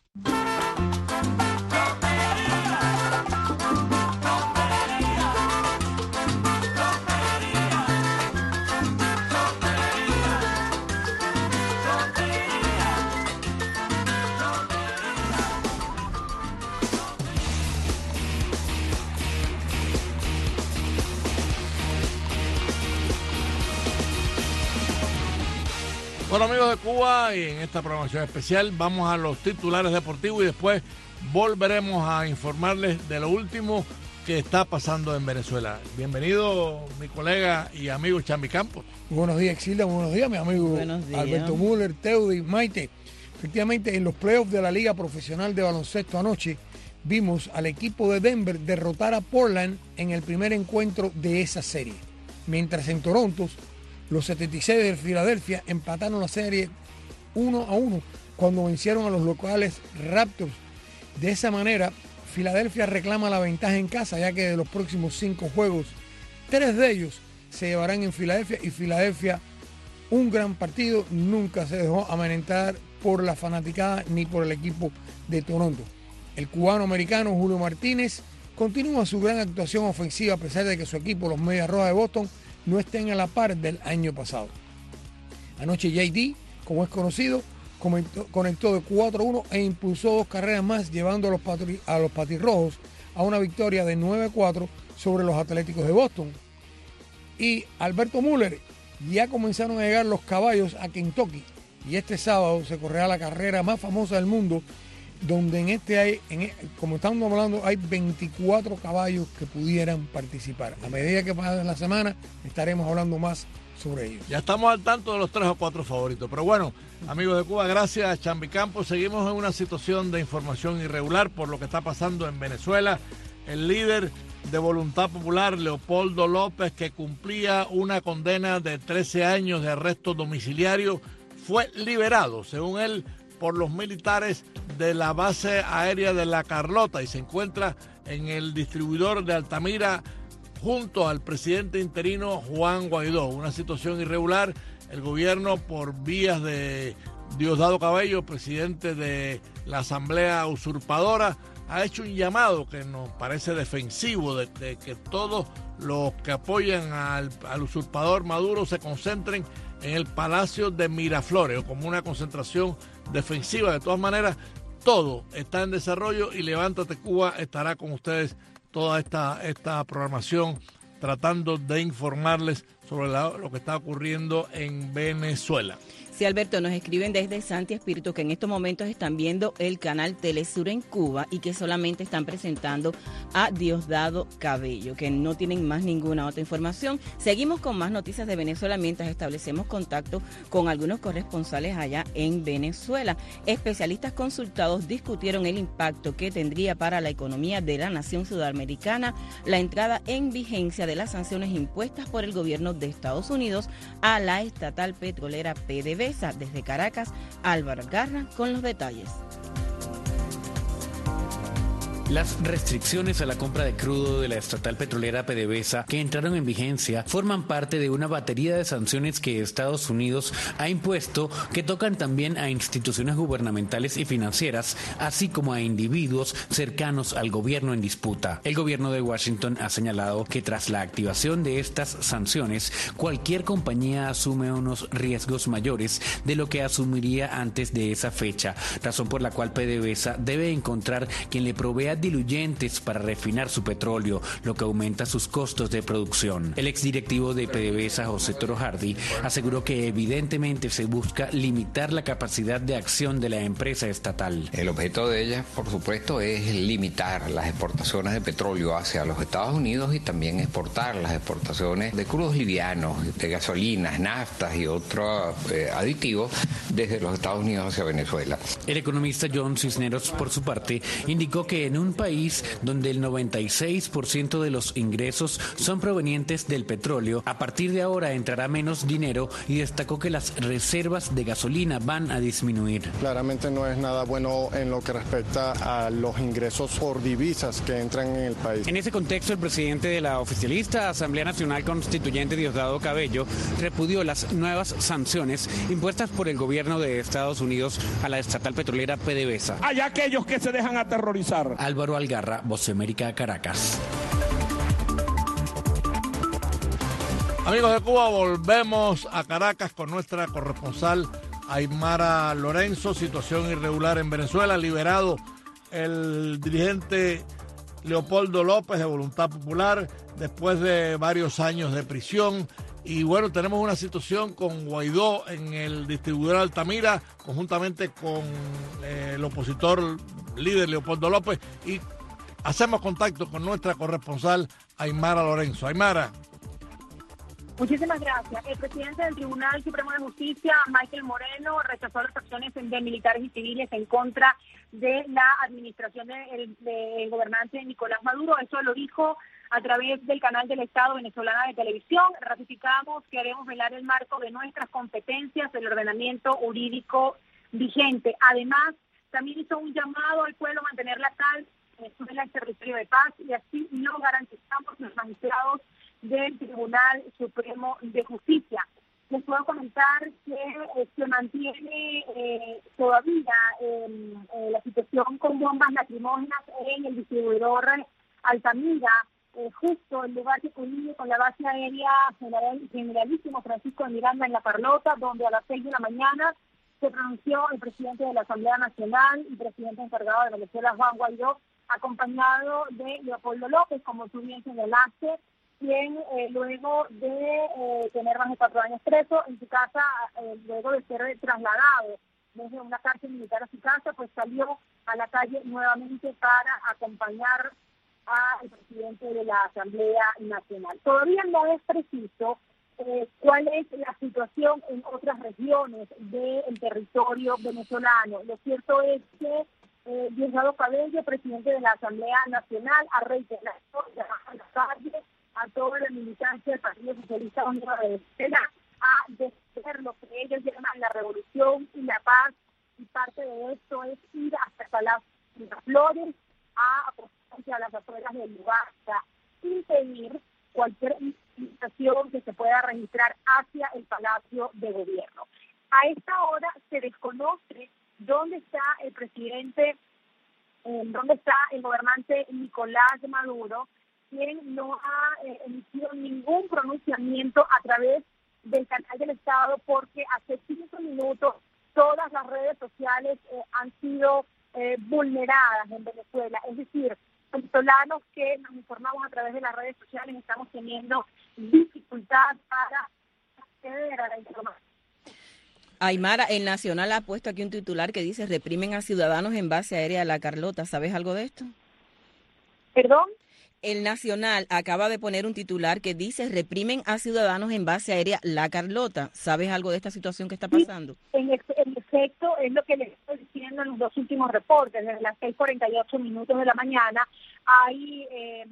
Bueno, amigos de Cuba, y en esta programación especial vamos a los titulares deportivos y después volveremos a informarles de lo último que está pasando en Venezuela. Bienvenido mi colega y amigo Chambi Campos. Buenos días, Exilda, buenos días, mi amigo Alberto Müller, Teudi, Maite. Efectivamente, en los playoffs de la Liga Profesional de Baloncesto anoche, vimos al equipo de Denver derrotar a Portland en el primer encuentro de esa serie. Mientras en Toronto, los 76 de Filadelfia empataron la serie 1-1 cuando vencieron a los locales Raptors. De esa manera, Filadelfia reclama la ventaja en casa, ya que de los próximos 5 juegos, 3 de ellos se llevarán en Filadelfia, y Filadelfia, un gran partido, nunca se dejó amedrentar por la fanaticada ni por el equipo de Toronto. El cubano-americano Julio Martínez continúa su gran actuación ofensiva a pesar de que su equipo, los Medias Rojas de Boston, no estén a la par del año pasado. Anoche JD, como es conocido, conectó de 4-1 e impulsó 2 carreras más, llevando a los patirrojos a una victoria de 9-4 sobre los Atléticos de Boston. Y Alberto Müller, ya comenzaron a llegar los caballos a Kentucky, y este sábado se correrá la carrera más famosa del mundo, donde como estamos hablando, hay 24 caballos que pudieran participar. A medida que pase la semana, estaremos hablando más sobre ellos. Ya estamos al tanto de los 3 o 4 favoritos. Pero bueno, amigos de Cuba, gracias a Chambi Campos. Seguimos en una situación de información irregular por lo que está pasando en Venezuela. El líder de Voluntad Popular, Leopoldo López, que cumplía una condena de 13 años de arresto domiciliario, fue liberado, según él, por los militares de la base aérea de La Carlota, y se encuentra en el distribuidor de Altamira junto al presidente interino Juan Guaidó. Una situación irregular. El gobierno, por vías de Diosdado Cabello, presidente de la Asamblea Usurpadora, ha hecho un llamado que nos parece defensivo de que todos los que apoyan al usurpador Maduro se concentren en el Palacio de Miraflores, o como una concentración defensiva. De todas maneras, todo está en desarrollo, y Levántate Cuba estará con ustedes toda esta programación, tratando de informarles sobre lo que está ocurriendo en Venezuela. Sí, Alberto, nos escriben desde Santi Espíritu que en estos momentos están viendo el canal Telesur en Cuba y que solamente están presentando a Diosdado Cabello, que no tienen más ninguna otra información. Seguimos con más noticias de Venezuela mientras establecemos contacto con algunos corresponsales allá en Venezuela. Especialistas consultados discutieron el impacto que tendría para la economía de la nación sudamericana la entrada en vigencia de las sanciones impuestas por el gobierno de Estados Unidos a la estatal petrolera PDVSA. Desde Caracas, Álvaro Garra con los detalles. Las restricciones a la compra de crudo de la estatal petrolera PDVSA que entraron en vigencia forman parte de una batería de sanciones que Estados Unidos ha impuesto, que tocan también a instituciones gubernamentales y financieras, así como a individuos cercanos al gobierno en disputa. El gobierno de Washington ha señalado que tras la activación de estas sanciones, cualquier compañía asume unos riesgos mayores de lo que asumiría antes de esa fecha, razón por la cual PDVSA debe encontrar quien le provea diluyentes para refinar su petróleo, lo que aumenta sus costos de producción. El exdirectivo de PDVSA, José Toro Hardy, aseguró que evidentemente se busca limitar la capacidad de acción de la empresa estatal. El objeto de ella, por supuesto, es limitar las exportaciones de petróleo hacia los Estados Unidos y también exportar las exportaciones de crudos livianos, de gasolinas, naftas y otros aditivos desde los Estados Unidos hacia Venezuela. El economista John Cisneros, por su parte, indicó que en un país donde el 96% de los ingresos son provenientes del petróleo, a partir de ahora entrará menos dinero, y destacó que las reservas de gasolina van a disminuir. Claramente no es nada bueno en lo que respecta a los ingresos por divisas que entran en el país. En ese contexto, el presidente de la oficialista Asamblea Nacional Constituyente, Diosdado Cabello, repudió las nuevas sanciones impuestas por el gobierno de Estados Unidos a la estatal petrolera PDVSA. Hay aquellos que se dejan aterrorizar. Álvaro Algarra, Voz de América, Caracas. Amigos de Cuba, volvemos a Caracas con nuestra corresponsal Aymara Lorenzo. Situación irregular en Venezuela. Liberado el dirigente Leopoldo López de Voluntad Popular después de varios años de prisión. Y bueno, tenemos una situación con Guaidó en el distribuidor Altamira, conjuntamente con el opositor líder Leopoldo López, y Hacemos contacto con nuestra corresponsal Aymara Lorenzo. Aymara. Muchísimas gracias. El presidente del Tribunal Supremo de Justicia, Michael Moreno, rechazó las acciones de militares y civiles en contra de la administración del gobernante Nicolás Maduro. Eso lo dijo a través del canal del Estado venezolana de televisión. Ratificamos que haremos velar el marco de nuestras competencias del ordenamiento jurídico vigente. Además, también hizo un llamado al pueblo a mantener la calma en Venezuela, el territorio de paz, y así lo garantizamos los magistrados del Tribunal Supremo de Justicia. Les puedo comentar que se mantiene todavía la situación con bombas lacrimógenas en el distribuidor Altamira, justo el lugar que coincide con la base aérea Generalísimo Francisco de Miranda en La Carlota, donde a las 6 de la mañana se pronunció el presidente de la Asamblea Nacional y presidente encargado de Venezuela, Juan Guaidó, acompañado de Leopoldo López, como tú bien señalaste, quien luego de tener más de 4 años preso en su casa, luego de ser trasladado desde una cárcel militar a su casa, pues salió a la calle nuevamente para acompañar al presidente de la Asamblea Nacional. Todavía no es preciso cuál es la situación en otras regiones del territorio venezolano. Lo cierto es que Diosdado Cabello, presidente de la Asamblea Nacional, ha reiterado a la calle a toda la militancia del Partido Socialista Unido de Venezuela a defender lo que ellos llaman la revolución y la paz, y parte de esto es ir hasta Palacio de Flores a apostarse a las afueras del lugar, para impedir cualquier movilización que se pueda registrar hacia el Palacio de Gobierno. A esta hora se desconoce dónde está el presidente, dónde está el gobernante Nicolás Maduro, quien no ha emitido ningún pronunciamiento a través del canal del Estado, porque hace 5 minutos todas las redes sociales han sido vulneradas en Venezuela. Es decir, venezolanos que nos informamos a través de las redes sociales estamos teniendo dificultad para acceder a la información. Aymara, el Nacional ha puesto aquí un titular que dice: reprimen a ciudadanos en base aérea La Carlota. ¿Sabes algo de esto? ¿Perdón? El Nacional acaba de poner un titular que dice: reprimen a ciudadanos en base aérea La Carlota. ¿Sabes algo de esta situación que está pasando? Sí, en efecto, es lo que les estoy diciendo en los 2 últimos reportes. Desde las 6:48 de la mañana hay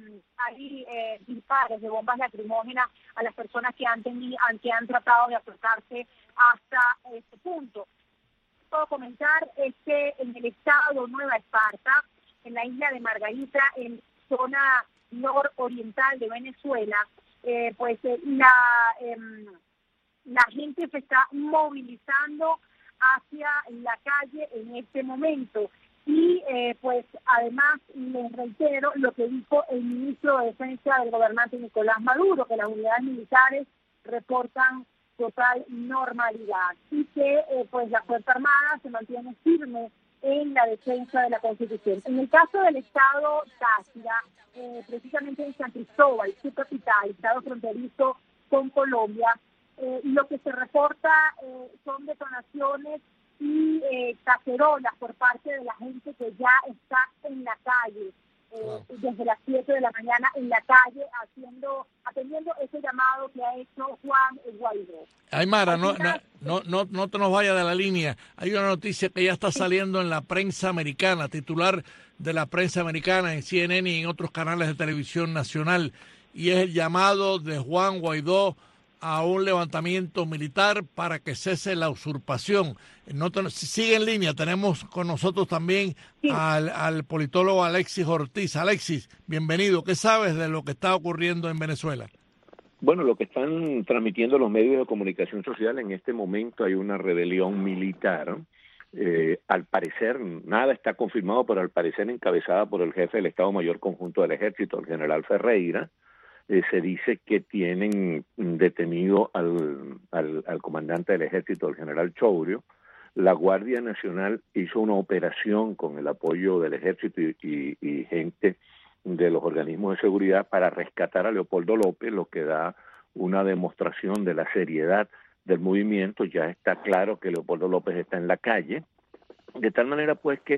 disparos de bombas lacrimógenas a las personas que han tratado de acercarse hasta este punto. Puedo comentar es que en el estado Nueva Esparta, en la isla de Margarita, en zona nororiental de Venezuela, la gente se está movilizando hacia la calle en este momento. Y además les reitero lo que dijo el ministro de Defensa del gobernante Nicolás Maduro, que las unidades militares reportan total normalidad y que la Fuerza Armada se mantiene firme en la defensa de la Constitución. En el caso del estado Táchira, precisamente en San Cristóbal, su capital, estado fronterizo con Colombia, lo que se reporta son detonaciones y cacerolas por parte de la gente que ya está en la calle, desde las 7 de la mañana en la calle, atendiendo ese llamado que ha hecho Juan Guaidó. Aymara, no te nos vayas de la línea. Hay una noticia que ya está saliendo en la prensa americana, titular de la prensa americana en CNN y en otros canales de televisión nacional, y es el llamado de Juan Guaidó a un levantamiento militar para que cese la usurpación. Sigue en línea, tenemos con nosotros también al politólogo Alexis Ortiz. Alexis, bienvenido. ¿Qué sabes de lo que está ocurriendo en Venezuela? Bueno, lo que están transmitiendo los medios de comunicación social en este momento, hay una rebelión militar, al parecer, nada está confirmado, pero al parecer encabezada por el jefe del Estado Mayor Conjunto del Ejército, el general Ferreira. Se dice que tienen detenido al comandante del ejército, el general Chourio. La Guardia Nacional hizo una operación con el apoyo del ejército y gente de los organismos de seguridad para rescatar a Leopoldo López, lo que da una demostración de la seriedad del movimiento. Ya está claro que Leopoldo López está en la calle, de tal manera pues que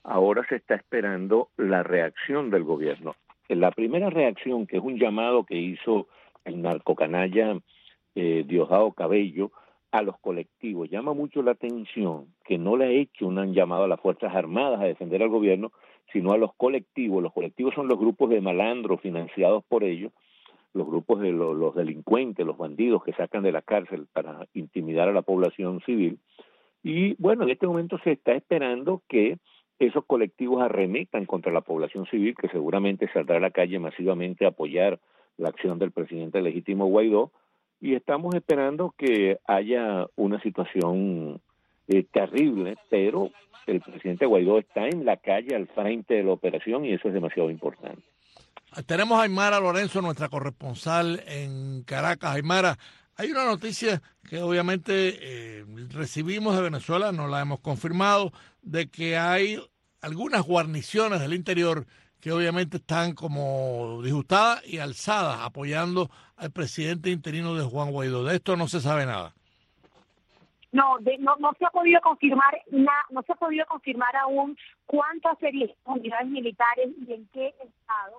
ahora se está esperando la reacción del gobierno. La primera reacción, que es un llamado que hizo el narcocanalla Diosdado Cabello a los colectivos, llama mucho la atención que no le ha hecho un llamado a las Fuerzas Armadas a defender al gobierno, sino a los colectivos. Los colectivos son los grupos de malandros financiados por ellos, los grupos de los delincuentes, los bandidos que sacan de la cárcel para intimidar a la población civil. Y bueno, en este momento se está esperando que esos colectivos arremetan contra la población civil, que seguramente saldrá a la calle masivamente a apoyar la acción del presidente legítimo Guaidó, y estamos esperando que haya una situación terrible, pero el presidente Guaidó está en la calle al frente de la operación y eso es demasiado importante. Tenemos a Aymara Lorenzo, nuestra corresponsal en Caracas. Aymara, hay una noticia que obviamente recibimos de Venezuela, no la hemos confirmado, de que hay algunas guarniciones del interior que obviamente están como disgustadas y alzadas apoyando al presidente interino de Juan Guaidó. De esto no se sabe nada. No se ha podido confirmar no se ha podido confirmar aún cuántas serían unidades militares y en qué estado.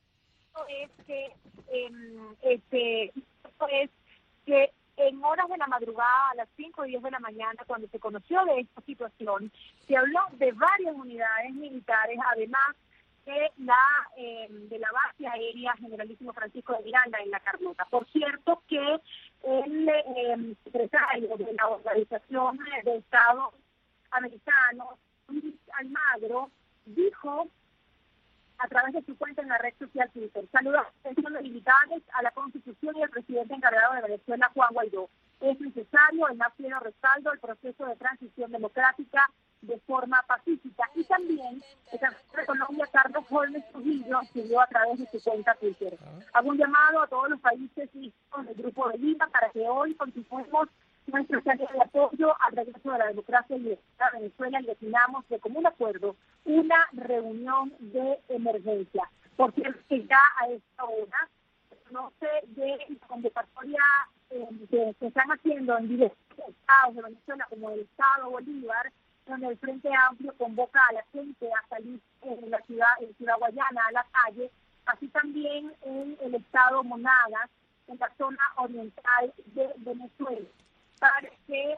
Esto es que en horas de la madrugada, a las 5 y 10 de la mañana, cuando se conoció de esta situación, se habló de varias unidades militares, además de la base aérea Generalísimo Francisco de Miranda en La Carlota. Por cierto que el secretario de la Organización de Estados Americanos, Luis Almagro, dijo a través de su cuenta en la red social Twitter: saludos a los militares, a la Constitución y al presidente encargado de Venezuela, Juan Guaidó. Es necesario el más pleno respaldo al proceso de transición democrática de forma pacífica. Y también el canciller de Colombia, Carlos Holmes Trujillo, escribió a través de su cuenta Twitter: hago un llamado a todos los países y del Grupo de Lima para que hoy continuemos nuestra serie de apoyo al regreso de la democracia y libertad de Venezuela y definamos de común acuerdo una reunión de emergencia. Porque ya a esta hora no se de la convocatoria que se están haciendo en diversos estados de Venezuela, como el estado Bolívar, donde el Frente Amplio convoca a la gente a salir en Ciudad Guayana a la calle, así también en el estado Monagas, en la zona oriental de Venezuela. Para que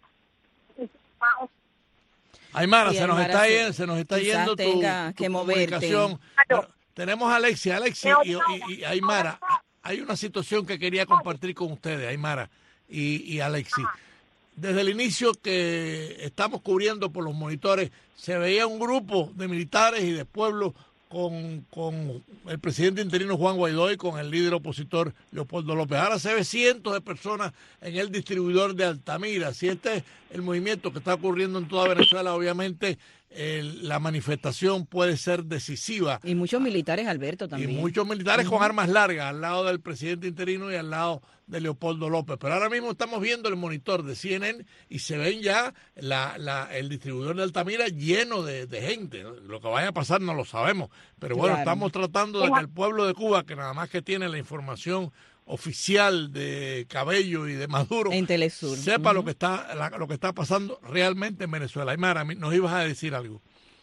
Aymara, se nos está yendo tu comunicación. Bueno, tenemos a Alexia y Aymara. Hay una situación que quería compartir con ustedes, Aymara y Alexi. Desde el inicio que estamos cubriendo por los monitores, se veía un grupo de militares y de pueblos con el presidente interino Juan Guaidó y con el líder opositor Leopoldo López. Ahora se ve cientos de personas en el distribuidor de Altamira. Si este es el movimiento que está ocurriendo en toda Venezuela, obviamente la manifestación puede ser decisiva. Y muchos militares, Alberto, también. Y muchos militares con armas largas al lado del presidente interino y al lado de Leopoldo López. Pero ahora mismo estamos viendo el monitor de CNN y se ven ya el distribuidor de Altamira lleno de gente. Lo que vaya a pasar no lo sabemos. Pero bueno, claro, estamos tratando de que el pueblo de Cuba, que nada más que tiene la información oficial de Cabello y de Maduro, en Telesur, sepa lo que está pasando realmente en Venezuela. Aymara, nos ibas a decir algo.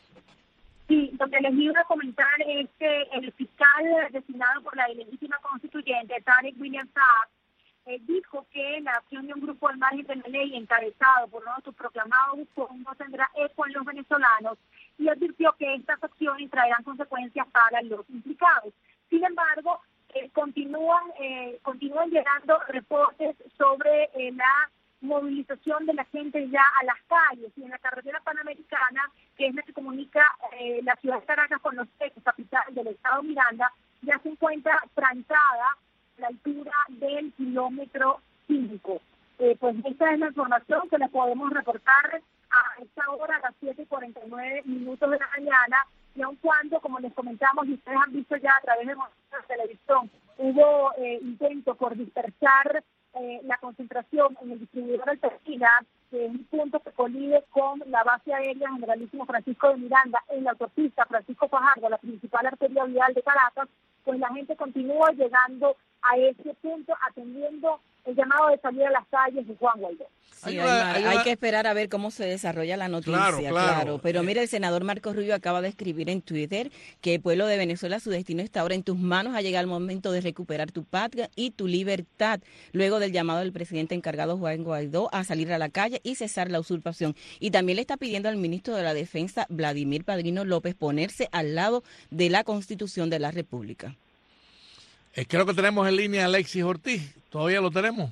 Sí, lo que les iba a comentar es que el fiscal designado por la ilegítima constituyente, Tarek William Saab, dijo que la acción de un grupo al margen de la ley encabezado por uno de sus proclamados buscón no tendrá eco en los venezolanos y advirtió que estas acciones traerán consecuencias para los implicados. Sin embargo, continúan llegando reportes sobre la movilización de la gente ya a las calles y en la carretera panamericana, que es la que comunica la ciudad de Caracas con Los Tecos, capital del estado Miranda, ya se encuentra trancada a la altura del kilómetro 5. Pues esta es la información que les podemos reportar a esta hora, a las 7:49 de la mañana, y aun cuando, como les comentamos, y ustedes han visto ya a través de la televisión, hubo intentos por dispersar la concentración en el distribuidor Altamira, que es un punto que colide con la base aérea Generalísimo Francisco de Miranda en la autopista Francisco Fajardo, la principal arteria vial de Caracas, pues la gente continúa llegando a ese punto atendiendo el llamado de salir a las calles de Juan Guaidó. Sí, hay que esperar a ver cómo se desarrolla la noticia, claro. Pero mira, el senador Marco Rubio acaba de escribir en Twitter que el pueblo de Venezuela, su destino está ahora en tus manos, ha llegado el momento de recuperar tu patria y tu libertad, luego del llamado del presidente encargado Juan Guaidó a salir a la calle y cesar la usurpación. Y también le está pidiendo al ministro de la Defensa, Vladimir Padrino López, ponerse al lado de la Constitución de la República. Creo que tenemos en línea a Alexis Ortiz, ¿todavía lo tenemos?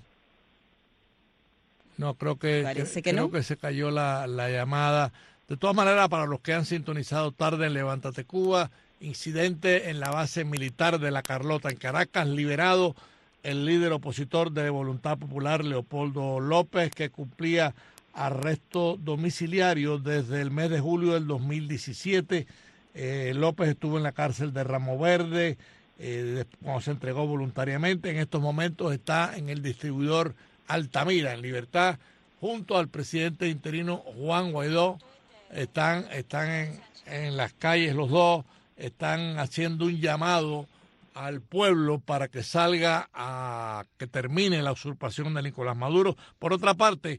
No, creo que se cayó la llamada. De todas maneras, para los que han sintonizado tarde en Levántate Cuba, incidente en la base militar de La Carlota en Caracas, liberado el líder opositor de Voluntad Popular, Leopoldo López, que cumplía arresto domiciliario desde el mes de julio del 2017. López estuvo en la cárcel de Ramo Verde cuando se entregó voluntariamente. En estos momentos está en el distribuidor Altamira, en libertad, junto al presidente interino Juan Guaidó. Están en las calles los dos, están haciendo un llamado al pueblo para que salga a que termine la usurpación de Nicolás Maduro. Por otra parte,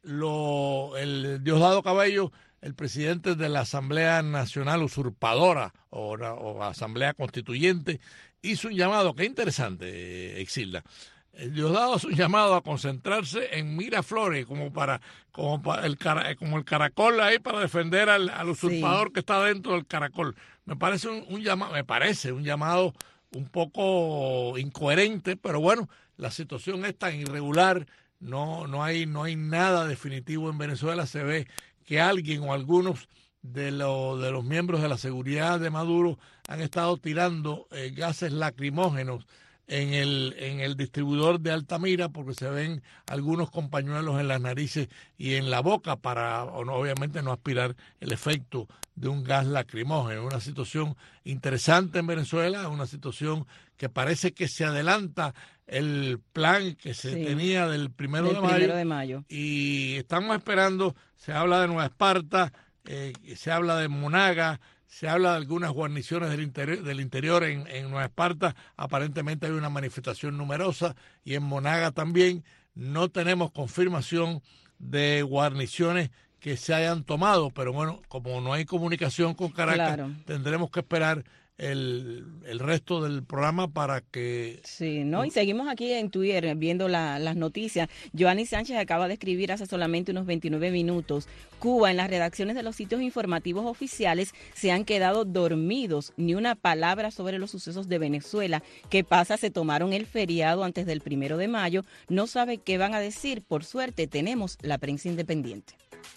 el Diosdado Cabello, el presidente de la Asamblea Nacional Usurpadora o Asamblea Constituyente, hizo un llamado, qué interesante, Exilda. Diosdado hace un llamado a concentrarse en Miraflores como el caracol ahí para defender al usurpador que está dentro del caracol. Me parece un llamado un poco incoherente, pero bueno, la situación es tan irregular, no hay nada definitivo en Venezuela. Se ve que alguien o algunos de los miembros de la seguridad de Maduro han estado tirando gases lacrimógenos en el distribuidor de Altamira, porque se ven algunos con pañuelos en las narices y en la boca para, obviamente, no aspirar el efecto de un gas lacrimógeno. Una situación interesante en Venezuela, una situación que parece que se adelanta el plan que se tenía del primero de mayo. Y estamos esperando, se habla de Nueva Esparta, se habla de Monaga, se habla de algunas guarniciones del interior en Nueva Esparta. Aparentemente hay una manifestación numerosa, y en Monaga también. No tenemos confirmación de guarniciones que se hayan tomado, pero bueno, como no hay comunicación con Caracas, tendremos que esperar el resto del programa para que... Sí, ¿no? Y seguimos aquí en Twitter viendo las noticias. Joanny Sánchez acaba de escribir hace solamente unos 29 minutos: Cuba, en las redacciones de los sitios informativos oficiales se han quedado dormidos, ni una palabra sobre los sucesos de Venezuela. ¿Qué pasa? Se tomaron el feriado antes del 1 de mayo, no sabe qué van a decir. Por suerte tenemos la prensa independiente.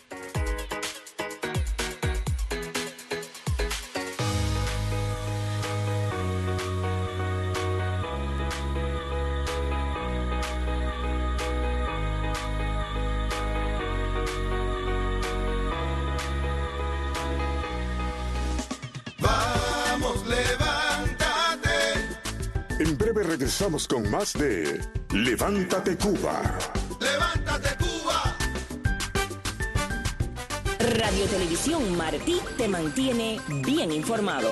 En breve regresamos con más de Levántate Cuba. ¡Levántate Cuba! Radio Televisión Martí te mantiene bien informado.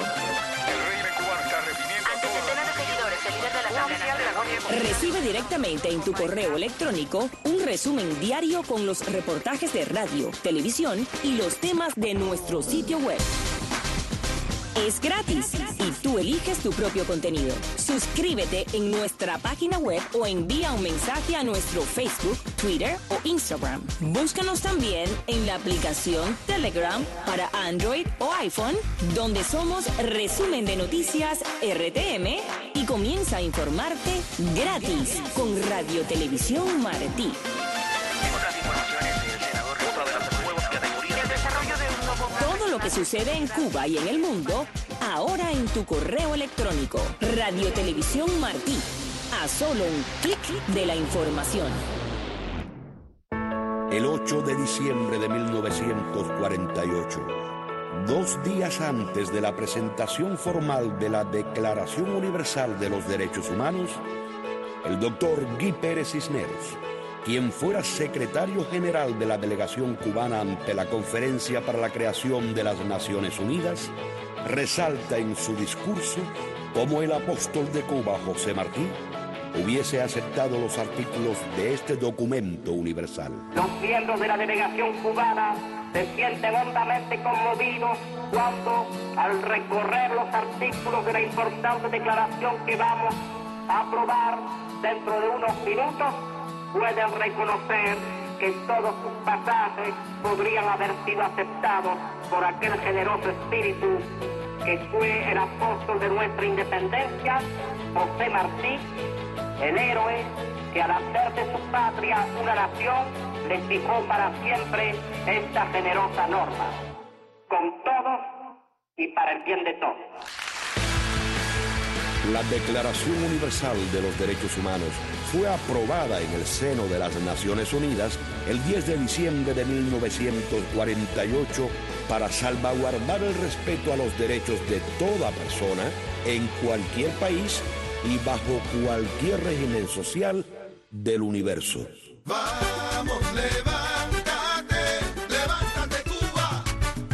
Recibe directamente en tu correo electrónico un resumen diario con los reportajes de radio, televisión y los temas de nuestro sitio web. Es gratis y tú eliges tu propio contenido. Suscríbete en nuestra página web o envía un mensaje a nuestro Facebook, Twitter o Instagram. Búscanos también en la aplicación Telegram para Android o iPhone, donde somos Resumen de Noticias RTM, y comienza a informarte gratis con Radio Televisión Martí. Todo lo que sucede en Cuba y en el mundo, ahora en tu correo electrónico. Radio Televisión Martí, a solo un clic de la información. El 8 de diciembre de 1948, 2 días antes de la presentación formal de la Declaración Universal de los Derechos Humanos, el doctor Guy Pérez Cisneros, quien fuera secretario general de la delegación cubana ante la Conferencia para la Creación de las Naciones Unidas, resalta en su discurso cómo el apóstol de Cuba, José Martí, hubiese aceptado los artículos de este documento universal. Los miembros de la delegación cubana se sienten hondamente conmovidos cuando, al recorrer los artículos de la importante declaración que vamos a aprobar dentro de unos minutos, pueden reconocer que todos sus pasajes podrían haber sido aceptados por aquel generoso espíritu que fue el apóstol de nuestra independencia, José Martí, el héroe que al hacer de su patria una nación le fijó para siempre esta generosa norma, con todos y para el bien de todos. La Declaración Universal de los Derechos Humanos fue aprobada en el seno de las Naciones Unidas el 10 de diciembre de 1948 para salvaguardar el respeto a los derechos de toda persona en cualquier país y bajo cualquier régimen social del universo. Vamos, levántate, levántate Cuba.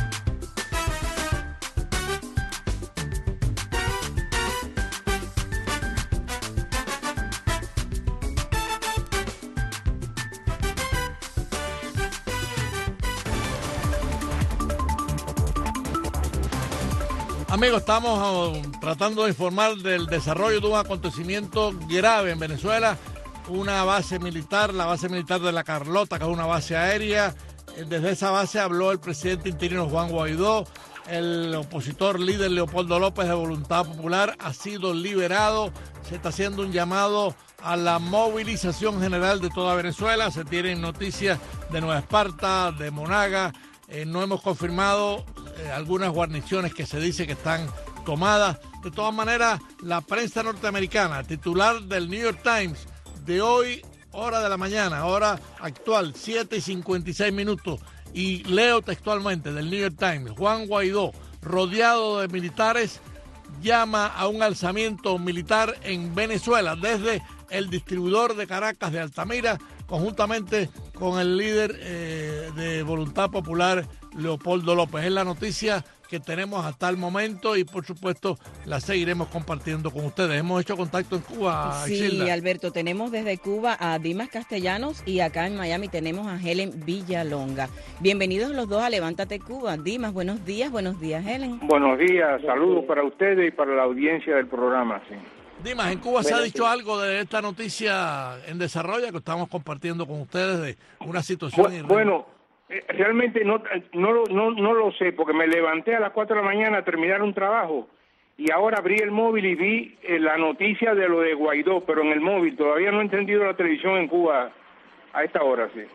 Amigos, estamos tratando de informar del desarrollo de un acontecimiento grave en Venezuela. Una base militar, la base militar de La Carlota, que es una base aérea. Desde esa base habló el presidente interino Juan Guaidó. El opositor líder Leopoldo López de Voluntad Popular ha sido liberado. Se está haciendo un llamado a la movilización general de toda Venezuela. Se tienen noticias de Nueva Esparta, de Monaga. No hemos confirmado algunas guarniciones que se dice que están tomadas. De todas maneras, la prensa norteamericana, titular del New York Times, de hoy, hora de la mañana, hora actual, 7:56, y leo textualmente del New York Times: Juan Guaidó, rodeado de militares, llama a un alzamiento militar en Venezuela desde el distribuidor de Caracas de Altamira, conjuntamente con el líder de Voluntad Popular, Leopoldo López. Es la noticia que tenemos hasta el momento y por supuesto la seguiremos compartiendo con ustedes. Hemos hecho contacto en Cuba, Sí, Isilda. Alberto, tenemos desde Cuba a Dimas Castellanos y acá en Miami tenemos a Helen Villalonga. Bienvenidos los dos a Levántate Cuba. Dimas, buenos días, Helen. Buenos días, saludos para ustedes y para la audiencia del programa. Sí. Dimas, en Cuba se ha dicho algo de esta noticia en desarrollo que estamos compartiendo con ustedes de una situación Bueno, realmente no lo sé, porque me levanté a las 4 de la mañana a terminar un trabajo y ahora abrí el móvil y vi la noticia de lo de Guaidó, pero en el móvil. Todavía no he encendido la televisión en Cuba a esta hora, sí.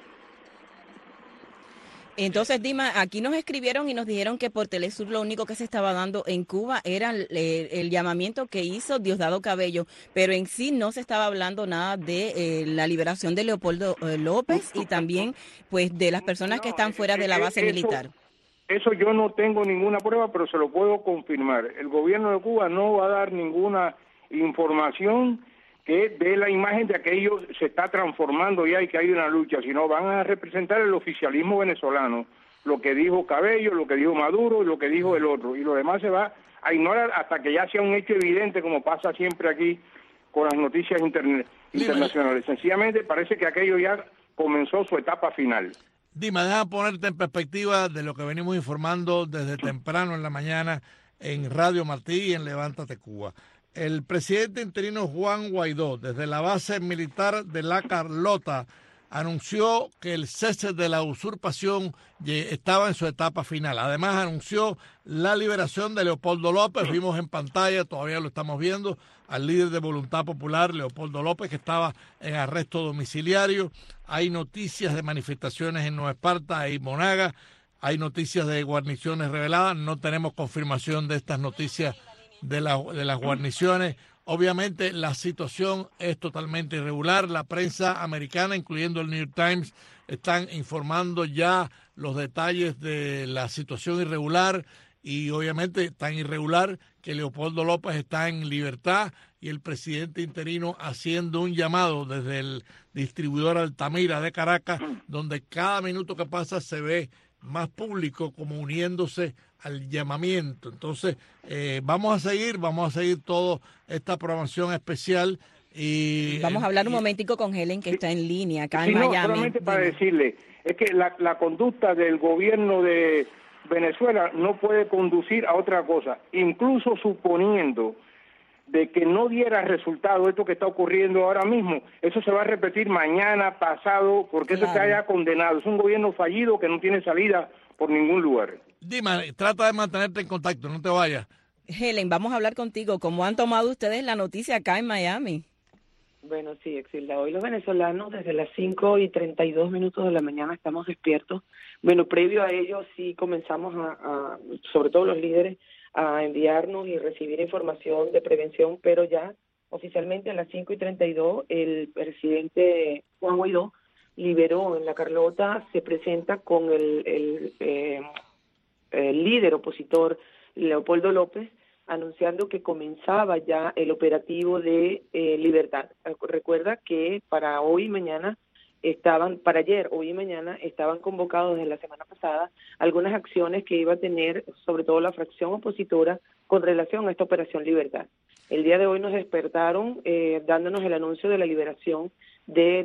Entonces, Dima, aquí nos escribieron y nos dijeron que por Telesur lo único que se estaba dando en Cuba era el llamamiento que hizo Diosdado Cabello, pero en sí no se estaba hablando nada de la liberación de Leopoldo López y también pues de las personas que están fuera de la base militar. Eso yo no tengo ninguna prueba, pero se lo puedo confirmar. El gobierno de Cuba no va a dar ninguna información que dé la imagen de aquello se está transformando ya y que hay una lucha, sino van a representar el oficialismo venezolano, lo que dijo Cabello, lo que dijo Maduro y lo que dijo el otro, y lo demás se va a ignorar hasta que ya sea un hecho evidente, como pasa siempre aquí con las noticias internacionales. Sencillamente parece que aquello ya comenzó su etapa final. Dima, déjame ponerte en perspectiva de lo que venimos informando desde temprano en la mañana en Radio Martí y en Levántate Cuba. El presidente interino Juan Guaidó, desde la base militar de La Carlota, anunció que el cese de la usurpación estaba en su etapa final. Además, anunció la liberación de Leopoldo López. Vimos en pantalla, todavía lo estamos viendo, al líder de Voluntad Popular, Leopoldo López, que estaba en arresto domiciliario. Hay noticias de manifestaciones en Nueva Esparta y Monaga. Hay noticias de guarniciones reveladas. No tenemos confirmación de estas noticias de las guarniciones. Obviamente la situación es totalmente irregular. La prensa americana, incluyendo el New York Times, están informando ya los detalles de la situación irregular y obviamente tan irregular que Leopoldo López está en libertad y el presidente interino haciendo un llamado desde el distribuidor Altamira de Caracas, donde cada minuto que pasa se ve más público como uniéndose al llamamiento. Entonces, vamos a seguir toda esta programación especial Y vamos a hablar un momentico con Helen, que está en línea acá en no, Miami. Solamente para decirle, es que la conducta del gobierno de Venezuela no puede conducir a otra cosa, incluso suponiendo de que no diera resultado esto que está ocurriendo ahora mismo, eso se va a repetir mañana, pasado, porque eso está ya condenado. Es un gobierno fallido que no tiene salida por ningún lugar. Dime, trata de mantenerte en contacto, no te vayas. Helen, vamos a hablar contigo. ¿Cómo han tomado ustedes la noticia acá en Miami? Bueno, sí, Exilda. Hoy los venezolanos desde las 5:32 de la mañana estamos despiertos. Bueno, previo a ello sí comenzamos sobre todo los líderes, a enviarnos y recibir información de prevención, pero ya oficialmente a las 5:32 el presidente Juan Guaidó liberó en La Carlota, se presenta con el líder opositor Leopoldo López, anunciando que comenzaba ya el operativo de libertad. Recuerda que para hoy y mañana para ayer, hoy y mañana, estaban convocados desde la semana pasada algunas acciones que iba a tener, sobre todo la fracción opositora, con relación a esta operación Libertad. El día de hoy nos despertaron dándonos el anuncio de la liberación de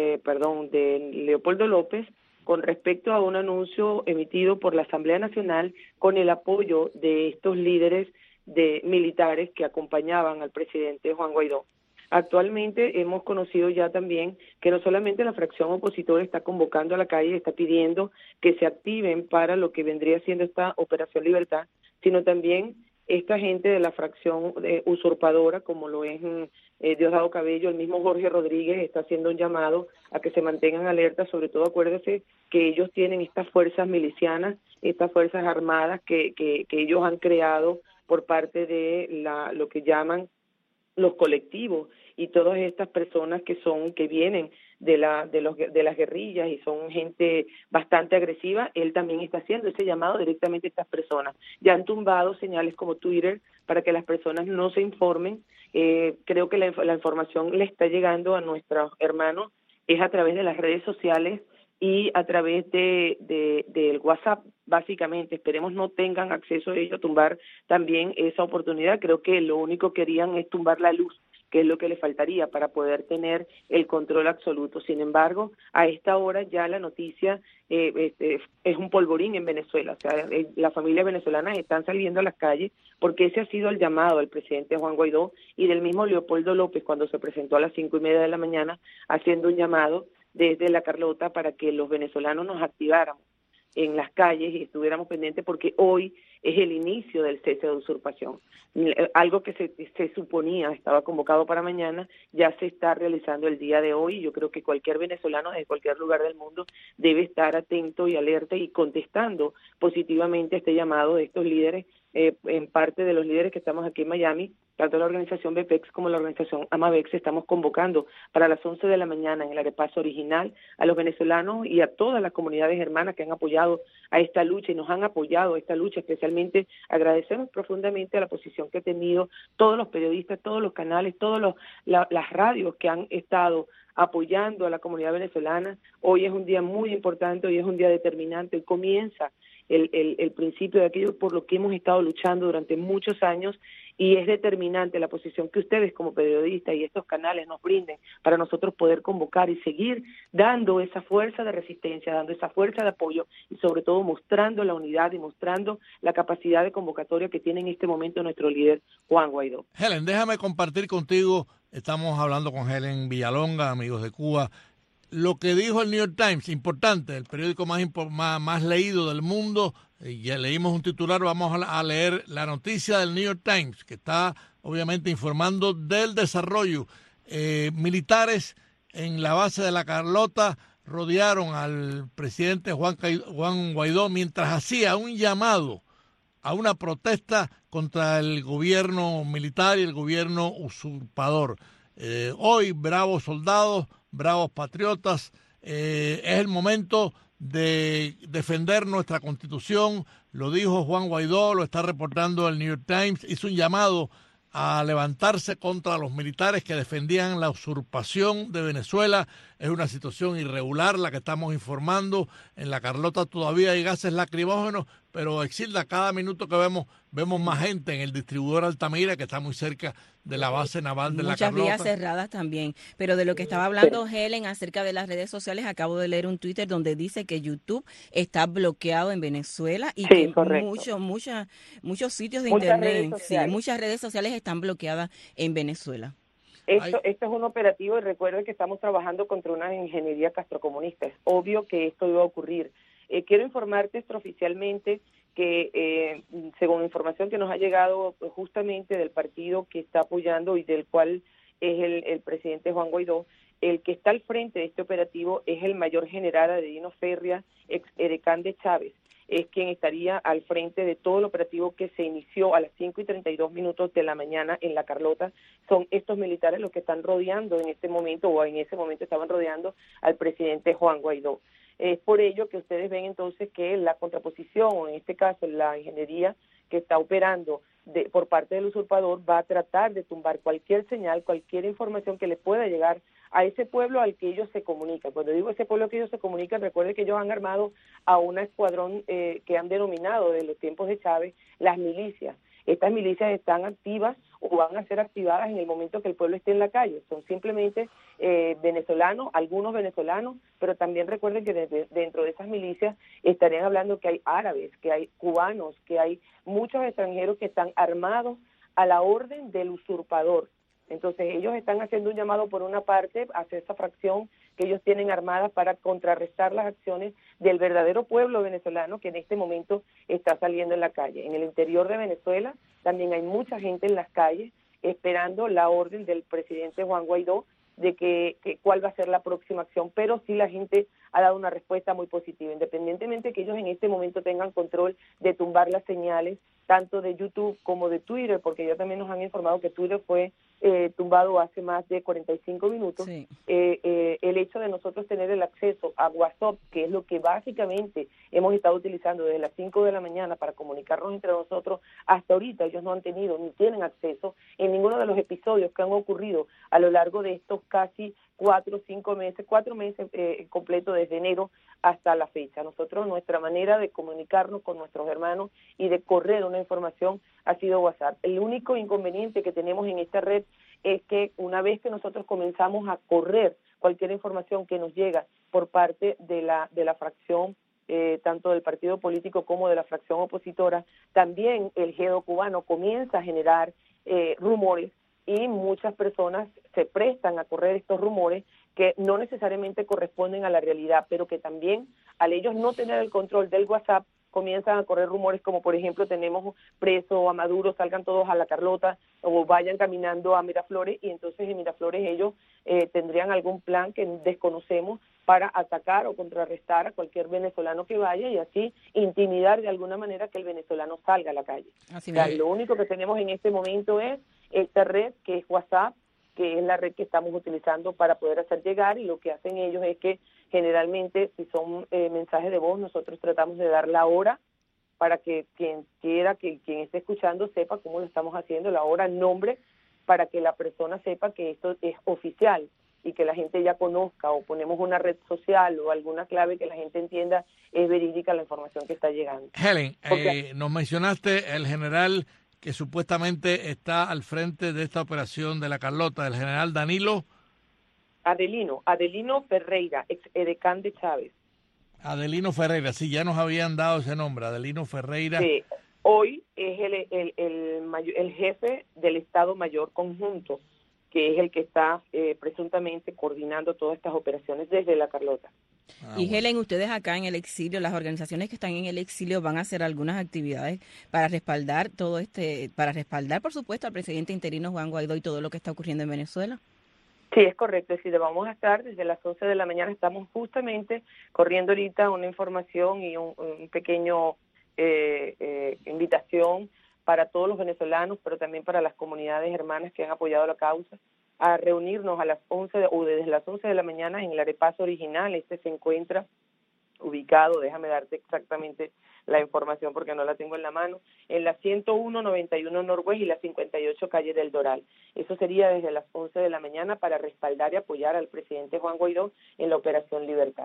Leopoldo López, con respecto a un anuncio emitido por la Asamblea Nacional con el apoyo de estos líderes militares que acompañaban al presidente Juan Guaidó. Actualmente hemos conocido ya también que no solamente la fracción opositora está convocando a la calle, está pidiendo que se activen para lo que vendría siendo esta Operación Libertad, sino también esta gente de la fracción usurpadora, como lo es Diosdado Cabello, el mismo Jorge Rodríguez está haciendo un llamado a que se mantengan alertas. Sobre todo acuérdese que ellos tienen estas fuerzas milicianas, estas fuerzas armadas que ellos han creado por parte de lo que llaman los colectivos, y todas estas personas que vienen de las guerrillas y son gente bastante agresiva. Él también está haciendo ese llamado directamente a estas personas. Ya han tumbado señales como Twitter para que las personas no se informen. Creo que la información le está llegando a nuestros hermanos es a través de las redes sociales y a través del WhatsApp, básicamente. Esperemos no tengan acceso a ello, a tumbar también esa oportunidad. Creo que lo único que querían es tumbar la luz, que es lo que le faltaría para poder tener el control absoluto. Sin embargo, a esta hora ya la noticia es un polvorín en Venezuela. O sea, las familias venezolanas están saliendo a las calles porque ese ha sido el llamado del presidente Juan Guaidó y del mismo Leopoldo López cuando se presentó a las 5:30 de la mañana haciendo un llamado desde La Carlota para que los venezolanos nos activáramos en las calles y estuviéramos pendientes, porque hoy es el inicio del cese de usurpación. Algo que se suponía estaba convocado para mañana, ya se está realizando el día de hoy, y yo creo que cualquier venezolano desde cualquier lugar del mundo debe estar atento y alerta y contestando positivamente a este llamado de estos líderes, en parte de los líderes que estamos aquí en Miami. Tanto la organización BPEX como la organización AMAVEX estamos convocando para las 11 de la mañana en el arepaso original a los venezolanos y a todas las comunidades hermanas que han apoyado a esta lucha y nos han apoyado a esta lucha. Especialmente agradecemos profundamente a la posición que han tenido todos los periodistas, todos los canales, todas las radios que han estado apoyando a la comunidad venezolana. Hoy es un día muy importante, hoy es un día determinante, hoy comienza el principio de aquello por lo que hemos estado luchando durante muchos años, y es determinante la posición que ustedes como periodistas y estos canales nos brinden para nosotros poder convocar y seguir dando esa fuerza de resistencia, dando esa fuerza de apoyo y sobre todo mostrando la unidad y mostrando la capacidad de convocatoria que tiene en este momento nuestro líder Juan Guaidó. Helen, déjame compartir contigo, estamos hablando con Helen Villalonga, amigos de Cuba, lo que dijo el New York Times, importante, el periódico más leído del mundo. Ya leímos un titular, vamos a leer la noticia del New York Times, que está obviamente informando del desarrollo. Militares en la base de La Carlota rodearon al presidente Juan Guaidó mientras hacía un llamado a una protesta contra el gobierno militar y el gobierno usurpador. Hoy, bravos soldados, bravos patriotas, es el momento de defender nuestra Constitución, lo dijo Juan Guaidó, lo está reportando el New York Times, hizo un llamado a levantarse contra los militares que defendían la usurpación de Venezuela. es una situación irregular la que estamos informando. En la Carlota todavía hay gases lacrimógenos, pero Exilda, cada minuto que vemos más gente en el distribuidor Altamira, que está muy cerca de la base naval de la Carlota. Muchas vías cerradas también. Pero de lo que estaba hablando Helen acerca de las redes sociales, acabo de leer un Twitter donde dice que YouTube está bloqueado en Venezuela y que muchos sitios de internet, muchas redes sociales están bloqueadas en Venezuela. Esto es un operativo y recuerden que estamos trabajando contra una ingeniería castrocomunista. Es obvio que esto iba a ocurrir. Quiero informarte extraoficialmente que según información que nos ha llegado justamente del partido que está apoyando y del cual es el presidente Juan Guaidó, el que está al frente de este operativo es el mayor general Adelino Ferria, ex edecán de Chávez. Es quien estaría al frente de todo el operativo que se inició a las 5:32 de la mañana en La Carlota. Son estos militares los que están rodeando en este momento, o en ese momento estaban rodeando al presidente Juan Guaidó. Es por ello que ustedes ven entonces que la contraposición, o en este caso la ingeniería que está operando por parte del usurpador, va a tratar de tumbar cualquier señal, cualquier información que le pueda llegar a ese pueblo al que ellos se comunican. Cuando digo ese pueblo al que ellos se comunican, recuerden que ellos han armado a un escuadrón que han denominado de los tiempos de Chávez las milicias. Estas milicias están activas o van a ser activadas en el momento que el pueblo esté en la calle. Son simplemente venezolanos, algunos venezolanos, pero también recuerden que dentro de esas milicias estarían hablando que hay árabes, que hay cubanos, que hay muchos extranjeros que están armados a la orden del usurpador. Entonces ellos están haciendo un llamado por una parte hacia esa fracción que ellos tienen armada para contrarrestar las acciones del verdadero pueblo venezolano que en este momento está saliendo en la calle. En el interior de Venezuela también hay mucha gente en las calles esperando la orden del presidente Juan Guaidó de que cuál va a ser la próxima acción, pero sí la gente ha dado una respuesta muy positiva, independientemente que ellos en este momento tengan control de tumbar las señales tanto de YouTube como de Twitter, porque ya también nos han informado que Twitter fue tumbado hace más de 45 minutos. Sí. El hecho de nosotros tener el acceso a WhatsApp, que es lo que básicamente hemos estado utilizando desde las 5 de la mañana para comunicarnos entre nosotros, hasta ahorita ellos no han tenido ni tienen acceso en ninguno de los episodios que han ocurrido a lo largo de estos casi 4 meses completos desde enero hasta la fecha. Nosotros, nuestra manera de comunicarnos con nuestros hermanos y de correr una información ha sido WhatsApp. El único inconveniente que tenemos en esta red es que una vez que nosotros comenzamos a correr cualquier información que nos llega por parte de la fracción, tanto del partido político como de la fracción opositora, también el GEDO cubano comienza a generar rumores, y muchas personas se prestan a correr estos rumores que no necesariamente corresponden a la realidad, pero que también al ellos no tener el control del WhatsApp comienzan a correr rumores como por ejemplo tenemos preso a Maduro, salgan todos a La Carlota o vayan caminando a Miraflores, y entonces en Miraflores ellos tendrían algún plan que desconocemos para atacar o contrarrestar a cualquier venezolano que vaya y así intimidar de alguna manera que el venezolano salga a la calle. Lo único que tenemos en este momento es esta red que es WhatsApp, que es la red que estamos utilizando para poder hacer llegar, y lo que hacen ellos es que generalmente si son mensajes de voz nosotros tratamos de dar la hora para que quien esté escuchando sepa cómo lo estamos haciendo, la hora, el nombre, para que la persona sepa que esto es oficial y que la gente ya conozca, o ponemos una red social o alguna clave que la gente entienda es verídica la información que está llegando. Helen, nos mencionaste el general que supuestamente está al frente de esta operación de La Carlota, el general Adelino Ferreira, ex edecán de Chávez. Adelino Ferreira, sí, ya nos habían dado ese nombre, Adelino Ferreira. Sí, hoy es el jefe del Estado Mayor Conjunto, que es el que está presuntamente coordinando todas estas operaciones desde La Carlota. Y Helen, ustedes acá en el exilio, las organizaciones que están en el exilio van a hacer algunas actividades para respaldar para respaldar por supuesto al presidente interino Juan Guaidó y todo lo que está ocurriendo en Venezuela. Sí, es correcto, es decir, vamos a estar desde las 11 de la mañana, estamos justamente corriendo ahorita una información y un pequeño invitación para todos los venezolanos, pero también para las comunidades hermanas que han apoyado la causa, a reunirnos a las 11 o desde las 11 de la mañana en el arepazo original. Este se encuentra ubicado, déjame darte exactamente la información porque no la tengo en la mano, en la 101-91 Norwest y la 58 calle del Doral. Eso sería desde las 11 de la mañana para respaldar y apoyar al presidente Juan Guaidó en la Operación Libertad.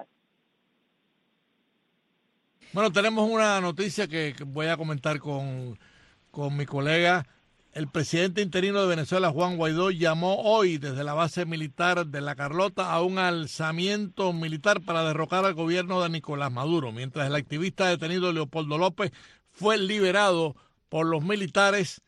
Bueno, tenemos una noticia que voy a comentar con mi colega. El presidente interino de Venezuela, Juan Guaidó, llamó hoy desde la base militar de La Carlota a un alzamiento militar para derrocar al gobierno de Nicolás Maduro, mientras el activista detenido Leopoldo López fue liberado por los militares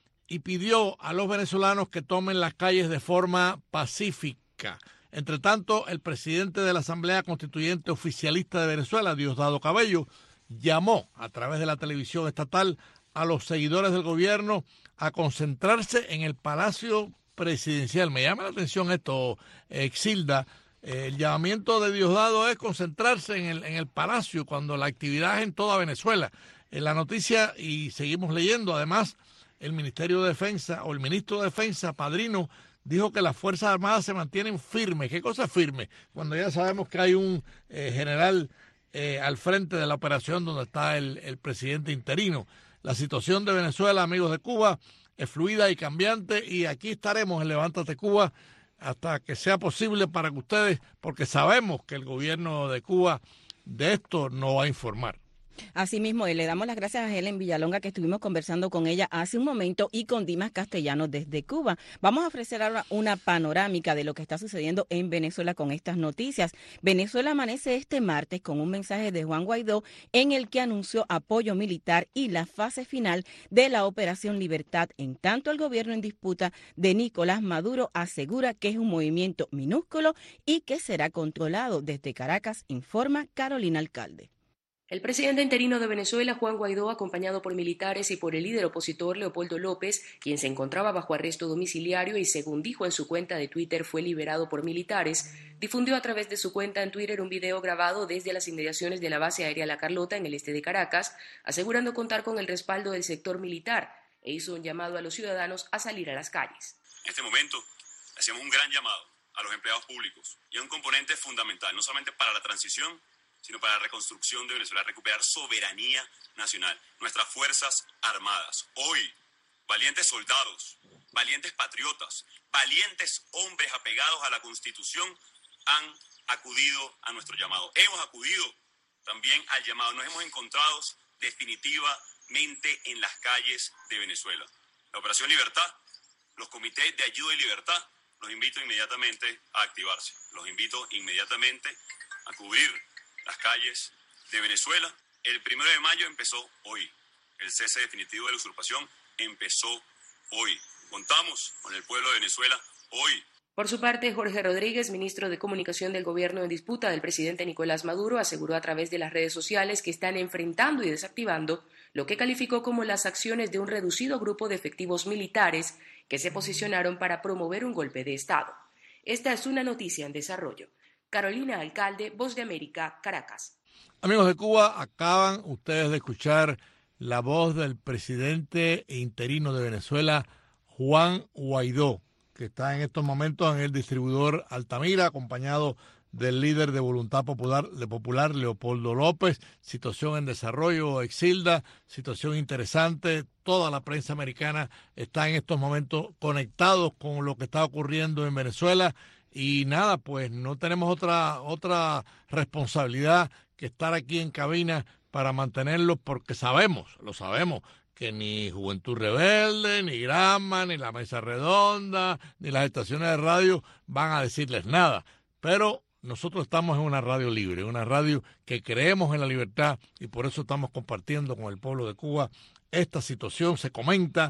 y pidió a los venezolanos que tomen las calles de forma pacífica. Entre tanto, el presidente de la Asamblea Constituyente Oficialista de Venezuela, Diosdado Cabello, llamó a través de la televisión estatal a los seguidores del gobierno a concentrarse en el Palacio Presidencial. Me llama la atención esto, Exilda. El llamamiento de Diosdado es concentrarse en el Palacio cuando la actividad es en toda Venezuela. En la noticia, y seguimos leyendo, además, el Ministerio de Defensa o el ministro de Defensa, Padrino, dijo que las Fuerzas Armadas se mantienen firmes. ¿Qué cosa firme? Cuando ya sabemos que hay un general al frente de la operación donde está el presidente interino. La situación de Venezuela, amigos de Cuba, es fluida y cambiante y aquí estaremos en Levántate Cuba hasta que sea posible para que ustedes, porque sabemos que el gobierno de Cuba de esto no va a informar. Asimismo, le damos las gracias a Helen Villalonga, que estuvimos conversando con ella hace un momento, y con Dimas Castellanos desde Cuba. Vamos a ofrecer ahora una panorámica de lo que está sucediendo en Venezuela con estas noticias. Venezuela amanece este martes con un mensaje de Juan Guaidó en el que anunció apoyo militar y la fase final de la Operación Libertad. En tanto, el gobierno en disputa de Nicolás Maduro asegura que es un movimiento minúsculo y que será controlado. Desde Caracas, informa Carolina Alcalde. El presidente interino de Venezuela, Juan Guaidó, acompañado por militares y por el líder opositor Leopoldo López, quien se encontraba bajo arresto domiciliario y, según dijo en su cuenta de Twitter, fue liberado por militares, difundió a través de su cuenta en Twitter un video grabado desde las inmediaciones de la base aérea La Carlota en el este de Caracas, asegurando contar con el respaldo del sector militar, e hizo un llamado a los ciudadanos a salir a las calles. En este momento hacemos un gran llamado a los empleados públicos y a un componente fundamental, no solamente para la transición, sino para la reconstrucción de Venezuela, recuperar soberanía nacional, nuestras Fuerzas Armadas. Hoy, valientes soldados, valientes patriotas, valientes hombres apegados a la Constitución han acudido a nuestro llamado. Hemos acudido también al llamado. Nos hemos encontrado definitivamente en las calles de Venezuela. La Operación Libertad, los comités de ayuda y libertad, los invito inmediatamente a activarse. Los invito inmediatamente a cubrir las calles de Venezuela. El 1 de mayo empezó hoy. El cese definitivo de la usurpación empezó hoy. Contamos con el pueblo de Venezuela hoy. Por su parte, Jorge Rodríguez, ministro de Comunicación del gobierno en disputa del presidente Nicolás Maduro, aseguró a través de las redes sociales que están enfrentando y desactivando lo que calificó como las acciones de un reducido grupo de efectivos militares que se posicionaron para promover un golpe de Estado. Esta es una noticia en desarrollo. Carolina Alcalde, Voz de América, Caracas. Amigos de Cuba, acaban ustedes de escuchar la voz del presidente interino de Venezuela, Juan Guaidó, que está en estos momentos en el distribuidor Altamira, acompañado del líder de Voluntad Popular, Leopoldo López. Situación en desarrollo, Exilda, situación interesante. Toda la prensa americana está en estos momentos conectados con lo que está ocurriendo en Venezuela. Y nada, pues no tenemos otra responsabilidad que estar aquí en cabina para mantenerlos, porque lo sabemos, que ni Juventud Rebelde, ni Grama, ni la Mesa Redonda, ni las estaciones de radio van a decirles nada. Pero nosotros estamos en una radio libre, una radio que creemos en la libertad, y por eso estamos compartiendo con el pueblo de Cuba esta situación. Se comenta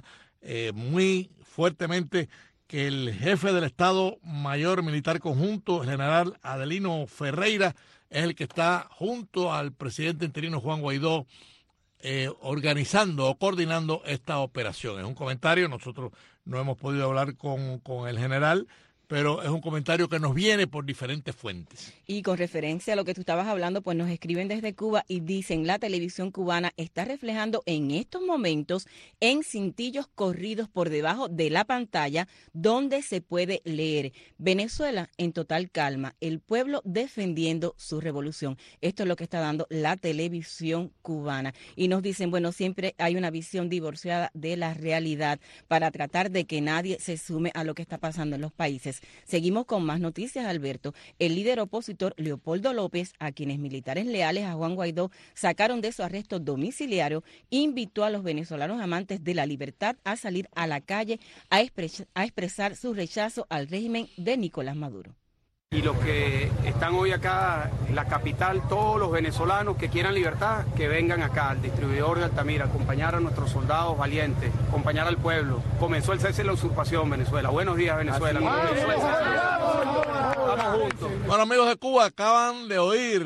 muy fuertemente que el jefe del Estado Mayor Militar Conjunto, el general Adelino Ferreira, es el que está junto al presidente interino Juan Guaidó organizando o coordinando esta operación. Es un comentario, nosotros no hemos podido hablar con el general, pero es un comentario que nos viene por diferentes fuentes. Y con referencia a lo que tú estabas hablando, pues nos escriben desde Cuba y dicen, la televisión cubana está reflejando en estos momentos en cintillos corridos por debajo de la pantalla donde se puede leer: Venezuela en total calma, el pueblo defendiendo su revolución. Esto es lo que está dando la televisión cubana. Y nos dicen, bueno, siempre hay una visión divorciada de la realidad para tratar de que nadie se sume a lo que está pasando en los países. Seguimos con más noticias, Alberto. El líder opositor Leopoldo López, a quienes militares leales a Juan Guaidó sacaron de su arresto domiciliario, invitó a los venezolanos amantes de la libertad a salir a la calle a expresar su rechazo al régimen de Nicolás Maduro. Y los que están hoy acá en la capital, todos los venezolanos que quieran libertad, que vengan acá al distribuidor de Altamira, acompañar a nuestros soldados valientes, acompañar al pueblo. Comenzó el cese de la usurpación, Venezuela. Buenos días, Venezuela. Vamos juntos. Bueno, amigos de Cuba, acaban de oír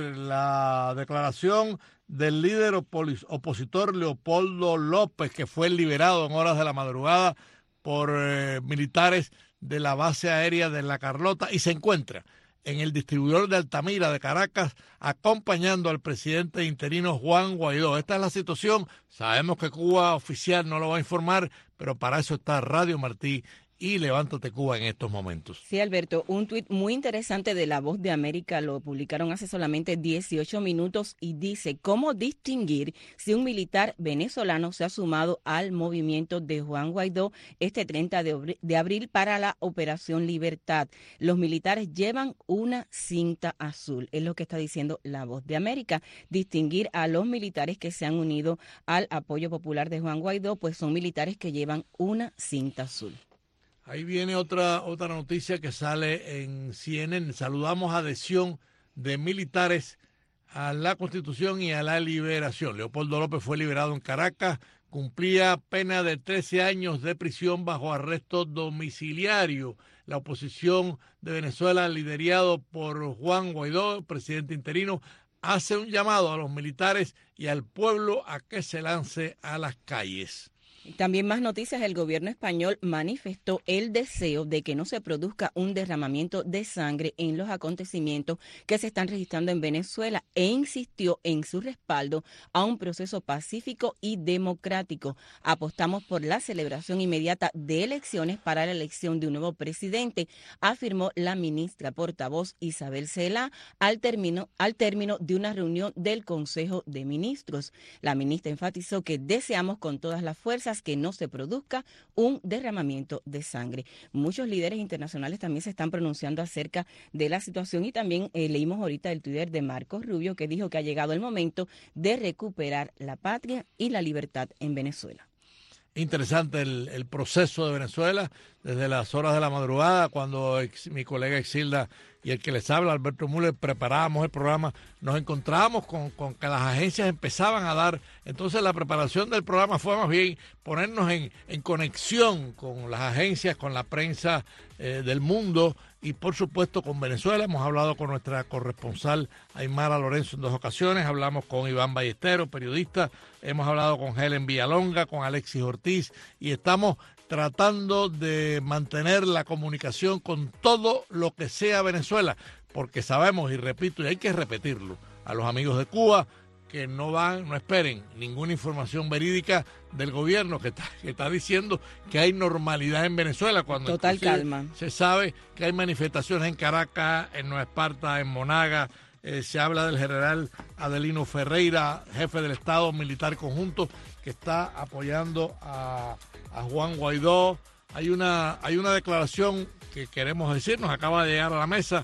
la declaración del líder opositor Leopoldo López, que fue liberado en horas de la madrugada por militares de la base aérea de La Carlota y se encuentra en el distribuidor de Altamira de Caracas acompañando al presidente interino Juan Guaidó. Esta es la situación. Sabemos que Cuba oficial no lo va a informar, pero para eso está Radio Martí y Levántate Cuba en estos momentos. Sí, Alberto, un tuit muy interesante de La Voz de América lo publicaron hace solamente 18 minutos y dice: ¿cómo distinguir si un militar venezolano se ha sumado al movimiento de Juan Guaidó este 30 de abril para la Operación Libertad? Los militares llevan una cinta azul, es lo que está diciendo La Voz de América. Distinguir a los militares que se han unido al apoyo popular de Juan Guaidó, pues son militares que llevan una cinta azul. Ahí viene otra noticia que sale en CNN. Saludamos adhesión de militares a la Constitución y a la liberación. Leopoldo López fue liberado en Caracas, cumplía pena de 13 años de prisión bajo arresto domiciliario. La oposición de Venezuela, liderado por Juan Guaidó, presidente interino, hace un llamado a los militares y al pueblo a que se lance a las calles. También más noticias. El gobierno español manifestó el deseo de que no se produzca un derramamiento de sangre en los acontecimientos que se están registrando en Venezuela e insistió en su respaldo a un proceso pacífico y democrático. Apostamos por la celebración inmediata de elecciones para la elección de un nuevo presidente, afirmó la ministra portavoz Isabel Cela al término de una reunión del Consejo de Ministros. La ministra enfatizó que deseamos con todas las fuerzas que no se produzca un derramamiento de sangre. Muchos líderes internacionales también se están pronunciando acerca de la situación y también leímos ahorita el Twitter de Marcos Rubio, que dijo que ha llegado el momento de recuperar la patria y la libertad en Venezuela. Interesante el proceso de Venezuela desde las horas de la madrugada, cuando mi colega Exilda y el que les habla, Alberto Müller, preparábamos el programa, nos encontrábamos con que las agencias empezaban a dar. Entonces la preparación del programa fue más bien ponernos en conexión con las agencias, con la prensa del mundo y por supuesto con Venezuela. Hemos hablado con nuestra corresponsal Aymara Lorenzo en 2 ocasiones, hablamos con Iván Ballesteros, periodista, hemos hablado con Helen Villalonga, con Alexis Ortiz y estamos tratando de mantener la comunicación con todo lo que sea Venezuela, porque sabemos, y repito, y hay que repetirlo, a los amigos de Cuba que no esperen ninguna información verídica del gobierno que está diciendo que hay normalidad en Venezuela, cuando total calma. Se sabe que hay manifestaciones en Caracas, en Nueva Esparta, en Monaga. Se habla del general Adelino Ferreira, jefe del Estado Militar Conjunto, que está apoyando a Juan Guaidó. Hay una declaración que queremos decir, nos acaba de llegar a la mesa.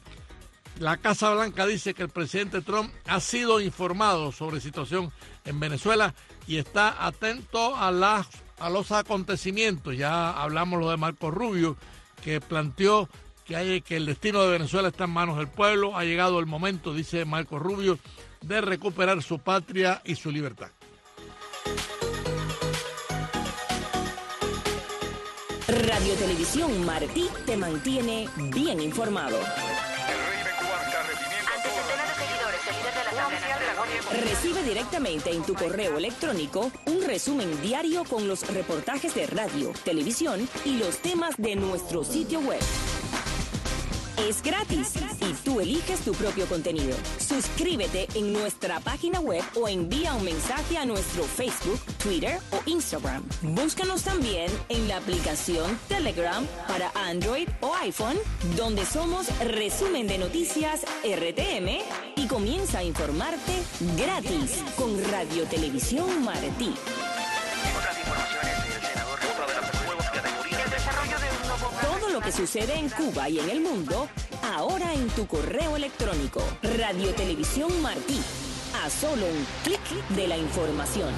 La Casa Blanca dice que el presidente Trump ha sido informado sobre la situación en Venezuela y está atento a los acontecimientos. Ya hablamos lo de Marco Rubio, que planteó que el destino de Venezuela está en manos del pueblo. Ha llegado el momento, dice Marco Rubio, de recuperar su patria y su libertad. Radio Televisión Martí te mantiene bien informado. Recibe directamente en tu correo electrónico un resumen diario con los reportajes de radio, televisión y los temas de nuestro sitio web. Es gratis y tú eliges tu propio contenido. Suscríbete en nuestra página web o envía un mensaje a nuestro Facebook, Twitter o Instagram. Búscanos también en la aplicación Telegram para Android o iPhone, donde somos Resumen de Noticias RTM, y comienza a informarte gratis con Radio Televisión Martí. Todo lo que sucede en Cuba y en el mundo, ahora en tu correo electrónico. Radio Televisión Martí. A solo un clic de la información.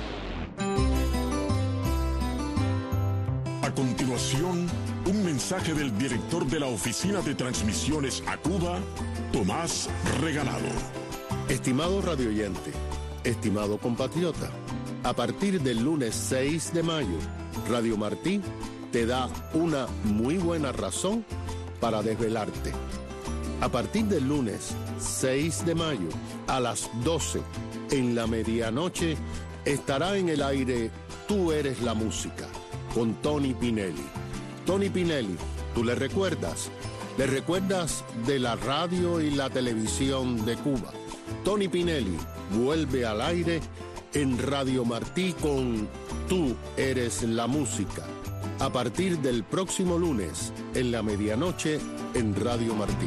A continuación, un mensaje del director de la Oficina de Transmisiones a Cuba, Tomás Regalado. Estimado radioyente, estimado compatriota, a partir del lunes 6 de mayo, Radio Martí te da una muy buena razón para desvelarte. A partir del lunes 6 de mayo, a las 12, en la medianoche, estará en el aire Tú Eres la Música, con Tony Pinelli. Tony Pinelli, ¿tú le recuerdas? ¿Le recuerdas de la radio y la televisión de Cuba? Tony Pinelli vuelve al aire en Radio Martí con Tú Eres la Música, a partir del próximo lunes, en la medianoche, en Radio Martí.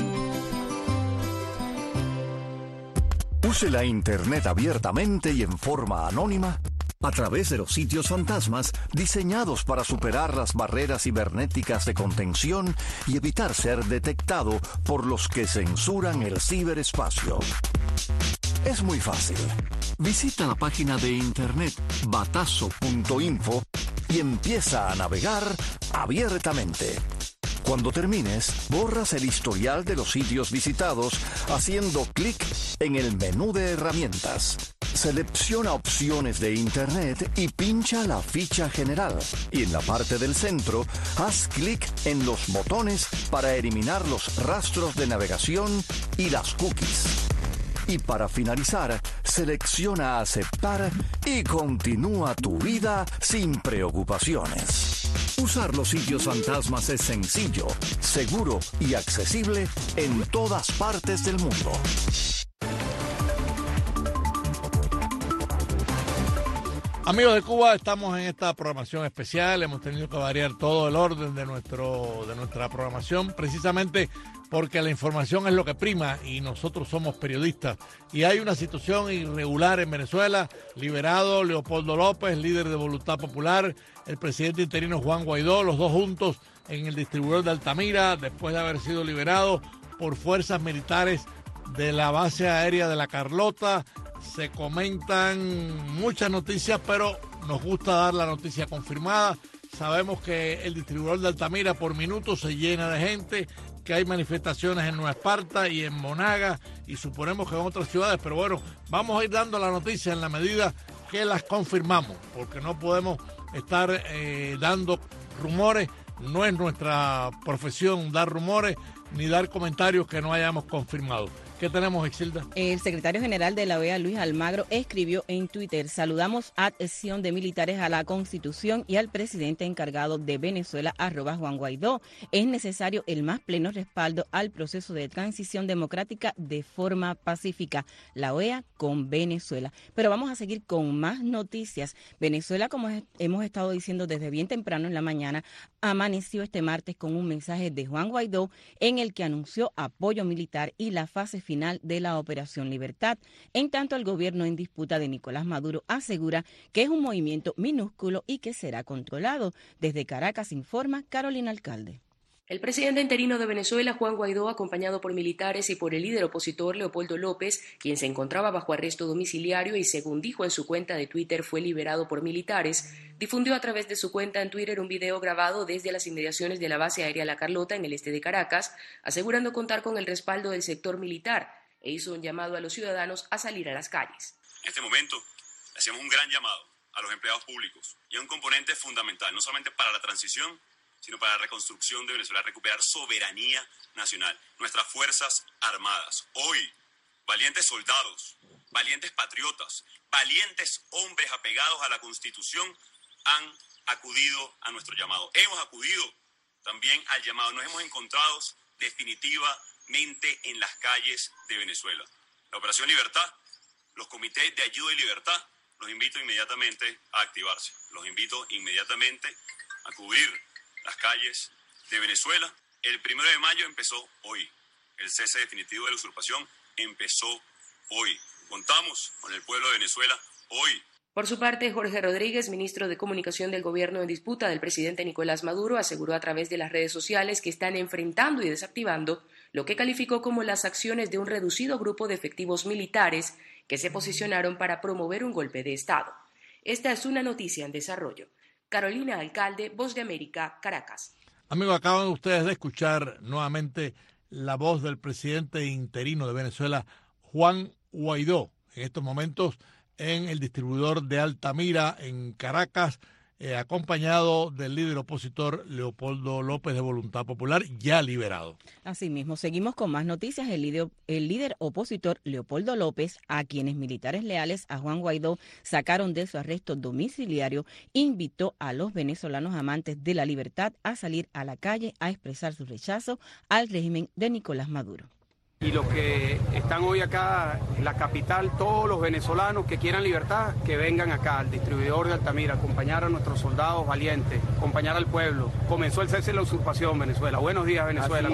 Use la Internet abiertamente y en forma anónima a través de los sitios fantasmas diseñados para superar las barreras cibernéticas de contención y evitar ser detectado por los que censuran el ciberespacio. Es muy fácil. Visita la página de internet batazo.info y empieza a navegar abiertamente. Cuando termines, borras el historial de los sitios visitados haciendo clic en el menú de herramientas. Selecciona opciones de Internet y pincha la ficha general. Y en la parte del centro, haz clic en los botones para eliminar los rastros de navegación y las cookies. Y para finalizar, selecciona aceptar y continúa tu vida sin preocupaciones. Usar los sitios fantasmas es sencillo, seguro y accesible en todas partes del mundo. Amigos de Cuba, estamos en esta programación especial. Hemos tenido que variar todo el orden de nuestra programación, precisamente porque la información es lo que prima y nosotros somos periodistas. Y hay una situación irregular en Venezuela. Liberado Leopoldo López, líder de Voluntad Popular, el presidente interino Juan Guaidó, los dos juntos en el distribuidor de Altamira, después de haber sido liberados por fuerzas militares de la base aérea de La Carlota. Se comentan muchas noticias, pero nos gusta dar la noticia confirmada. Sabemos que el distribuidor de Altamira por minutos se llena de gente, que hay manifestaciones en Nueva Esparta y en Monaga, y suponemos que en otras ciudades, pero bueno, vamos a ir dando la noticia en la medida que las confirmamos, porque no podemos estar dando rumores. No es nuestra profesión dar rumores ni dar comentarios que no hayamos confirmado. ¿Qué tenemos, Exilda? El secretario general de la OEA, Luis Almagro, escribió en Twitter: saludamos adhesión de militares a la Constitución y al presidente encargado de Venezuela, @Juan Guaidó. Es necesario el más pleno respaldo al proceso de transición democrática de forma pacífica. La OEA con Venezuela. Pero vamos a seguir con más noticias. Venezuela, como hemos estado diciendo desde bien temprano en la mañana, amaneció este martes con un mensaje de Juan Guaidó en el que anunció apoyo militar y la fase final de la Operación Libertad. En tanto, el gobierno en disputa de Nicolás Maduro asegura que es un movimiento minúsculo y que será controlado. Desde Caracas informa Carolina Alcalde. El presidente interino de Venezuela, Juan Guaidó, acompañado por militares y por el líder opositor Leopoldo López, quien se encontraba bajo arresto domiciliario y, según dijo en su cuenta de Twitter, fue liberado por militares, difundió a través de su cuenta en Twitter un video grabado desde las inmediaciones de la base aérea La Carlota en el este de Caracas, asegurando contar con el respaldo del sector militar, e hizo un llamado a los ciudadanos a salir a las calles. En este momento, hacemos un gran llamado a los empleados públicos y a un componente fundamental, no solamente para la transición, sino para la reconstrucción de Venezuela, recuperar soberanía nacional, nuestras Fuerzas Armadas. Hoy, valientes soldados, valientes patriotas, valientes hombres apegados a la Constitución han acudido a nuestro llamado. Hemos acudido también al llamado. Nos hemos encontrado definitivamente en las calles de Venezuela. La Operación Libertad, los comités de ayuda y libertad, los invito inmediatamente a activarse. Los invito inmediatamente a cubrir las calles de Venezuela. El 1 de mayo empezó hoy. El cese definitivo de la usurpación empezó hoy. Contamos con el pueblo de Venezuela hoy. Por su parte, Jorge Rodríguez, ministro de Comunicación del gobierno en disputa del presidente Nicolás Maduro, aseguró a través de las redes sociales que están enfrentando y desactivando lo que calificó como las acciones de un reducido grupo de efectivos militares que se posicionaron para promover un golpe de Estado. Esta es una noticia en desarrollo. Carolina Alcalde, Voz de América, Caracas. Amigos, acaban ustedes de escuchar nuevamente la voz del presidente interino de Venezuela, Juan Guaidó, en estos momentos en el distribuidor de Altamira, en Caracas, acompañado del líder opositor Leopoldo López de Voluntad Popular, ya liberado. Asimismo, seguimos con más noticias. El líder opositor Leopoldo López, a quienes militares leales a Juan Guaidó sacaron de su arresto domiciliario, invitó a los venezolanos amantes de la libertad a salir a la calle a expresar su rechazo al régimen de Nicolás Maduro. Y los que están hoy acá en la capital, todos los venezolanos que quieran libertad, que vengan acá al distribuidor de Altamira, acompañar a nuestros soldados valientes, acompañar al pueblo. Comenzó el cese de la usurpación, Venezuela. Buenos días, Venezuela.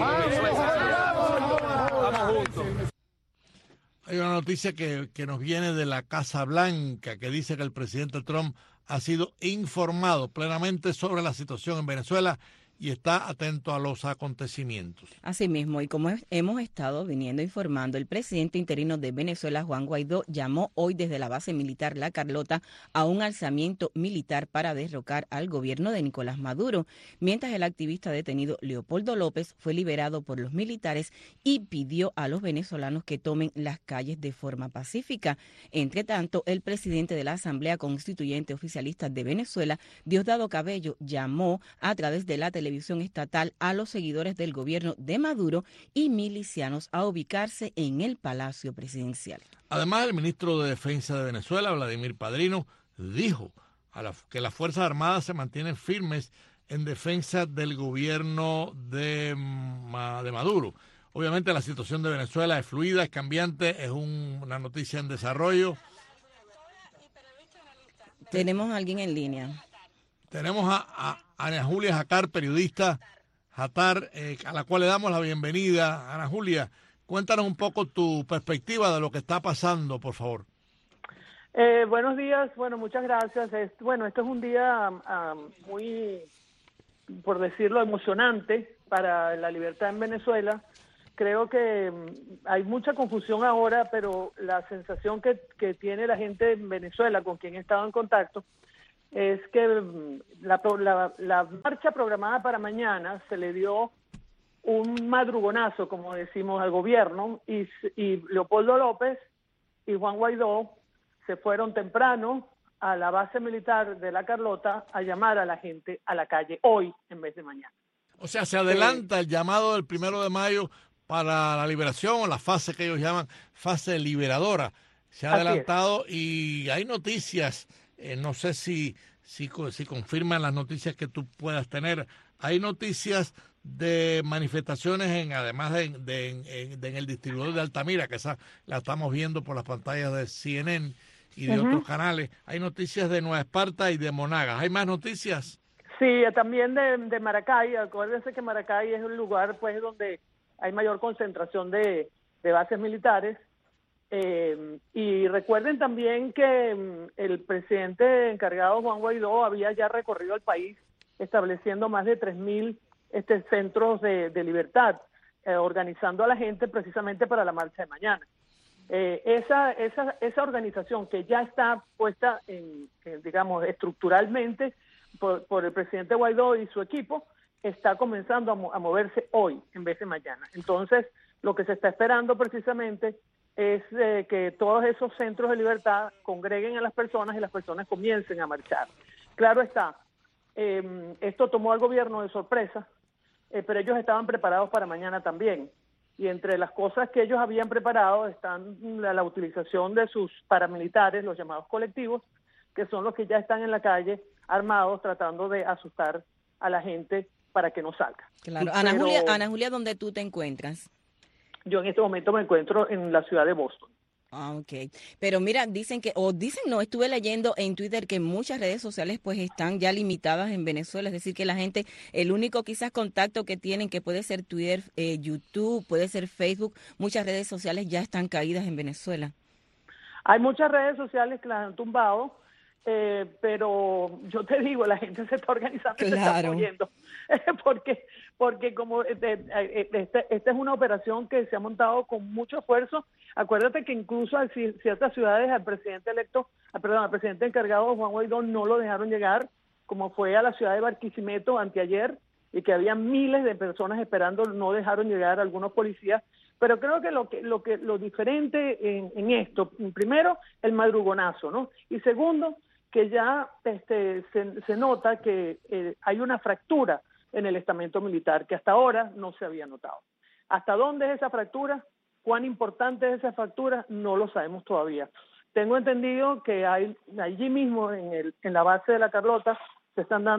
Vamos juntos. Hay una noticia que nos viene de la Casa Blanca que dice que el presidente Trump ha sido informado plenamente sobre la situación en Venezuela y está atento a los acontecimientos. Asimismo, y como hemos estado viniendo informando, el presidente interino de Venezuela, Juan Guaidó, llamó hoy desde la base militar La Carlota a un alzamiento militar para derrocar al gobierno de Nicolás Maduro, mientras el activista detenido Leopoldo López fue liberado por los militares y pidió a los venezolanos que tomen las calles de forma pacífica. Entre tanto, el presidente de la Asamblea Constituyente Oficialista de Venezuela, Diosdado Cabello, llamó a través de la televisión estatal a los seguidores del gobierno de Maduro y milicianos a ubicarse en el Palacio Presidencial. Además, el ministro de Defensa de Venezuela, Vladimir Padrino, dijo que las Fuerzas Armadas se mantienen firmes en defensa del gobierno de Maduro. Obviamente la situación de Venezuela es fluida, es cambiante, es una noticia en desarrollo. Tenemos a alguien en línea. Tenemos a Ana Julia Jatar, periodista Jatar, a la cual le damos la bienvenida. Ana Julia, cuéntanos un poco tu perspectiva de lo que está pasando, por favor. Buenos días, bueno, muchas gracias. Esto es un día muy, por decirlo, emocionante para la libertad en Venezuela. Creo que hay mucha confusión ahora, pero la sensación que tiene la gente en Venezuela con quien he estado en contacto es que la marcha programada para mañana se le dio un madrugonazo, como decimos, al gobierno, y Leopoldo López y Juan Guaidó se fueron temprano a la base militar de La Carlota a llamar a la gente a la calle hoy en vez de mañana. O sea, se adelanta el llamado del 1 de mayo para la liberación, o la fase que ellos llaman fase liberadora. Se ha adelantado y hay noticias. No sé si confirman las noticias que tú puedas tener. Hay noticias de manifestaciones además en el distribuidor de Altamira, que esa la estamos viendo por las pantallas de CNN y de otros canales. Hay noticias de Nueva Esparta y de Monagas. ¿Hay más noticias? Sí, también de Maracay. Acuérdense que Maracay es un lugar pues donde hay mayor concentración de bases militares. Y recuerden también que el presidente encargado, Juan Guaidó, había ya recorrido el país estableciendo más de 3.000 centros de libertad, organizando a la gente precisamente para la marcha de mañana. Esa organización que ya está puesta digamos, estructuralmente por el presidente Guaidó y su equipo, está comenzando a moverse hoy en vez de mañana. Entonces, lo que se está esperando precisamente es que todos esos centros de libertad congreguen a las personas y las personas comiencen a marchar. Claro está, esto tomó al gobierno de sorpresa, pero ellos estaban preparados para mañana también. Y entre las cosas que ellos habían preparado están la utilización de sus paramilitares, los llamados colectivos, que son los que ya están en la calle armados tratando de asustar a la gente para que no salga. Claro. Pero Ana Julia, ¿dónde tú te encuentras? yo en este momento me encuentro en la ciudad de Boston. Ah, ok. Pero mira, estuve leyendo en Twitter que muchas redes sociales pues están ya limitadas en Venezuela, es decir, que la gente, el único quizás contacto que tienen, que puede ser Twitter, YouTube, puede ser Facebook, muchas redes sociales ya están caídas en Venezuela. Hay muchas redes sociales que las han tumbado, pero yo te digo, la gente se está organizando y se está moviendo, porque como esta es una operación que se ha montado con mucho esfuerzo. Acuérdate que incluso a ciertas ciudades al presidente encargado Juan Guaidó no lo dejaron llegar, como fue a la ciudad de Barquisimeto anteayer, y que había miles de personas esperando, no dejaron llegar a algunos policías. Pero creo que lo diferente en esto, primero, el madrugonazo, ¿no? Y segundo, que ya se nota que hay una fractura en el estamento militar, que hasta ahora no se había notado. ¿Hasta dónde es esa fractura? ¿Cuán importante es esa fractura? No lo sabemos todavía. Tengo entendido que allí mismo, en la base de La Carlota, se están dando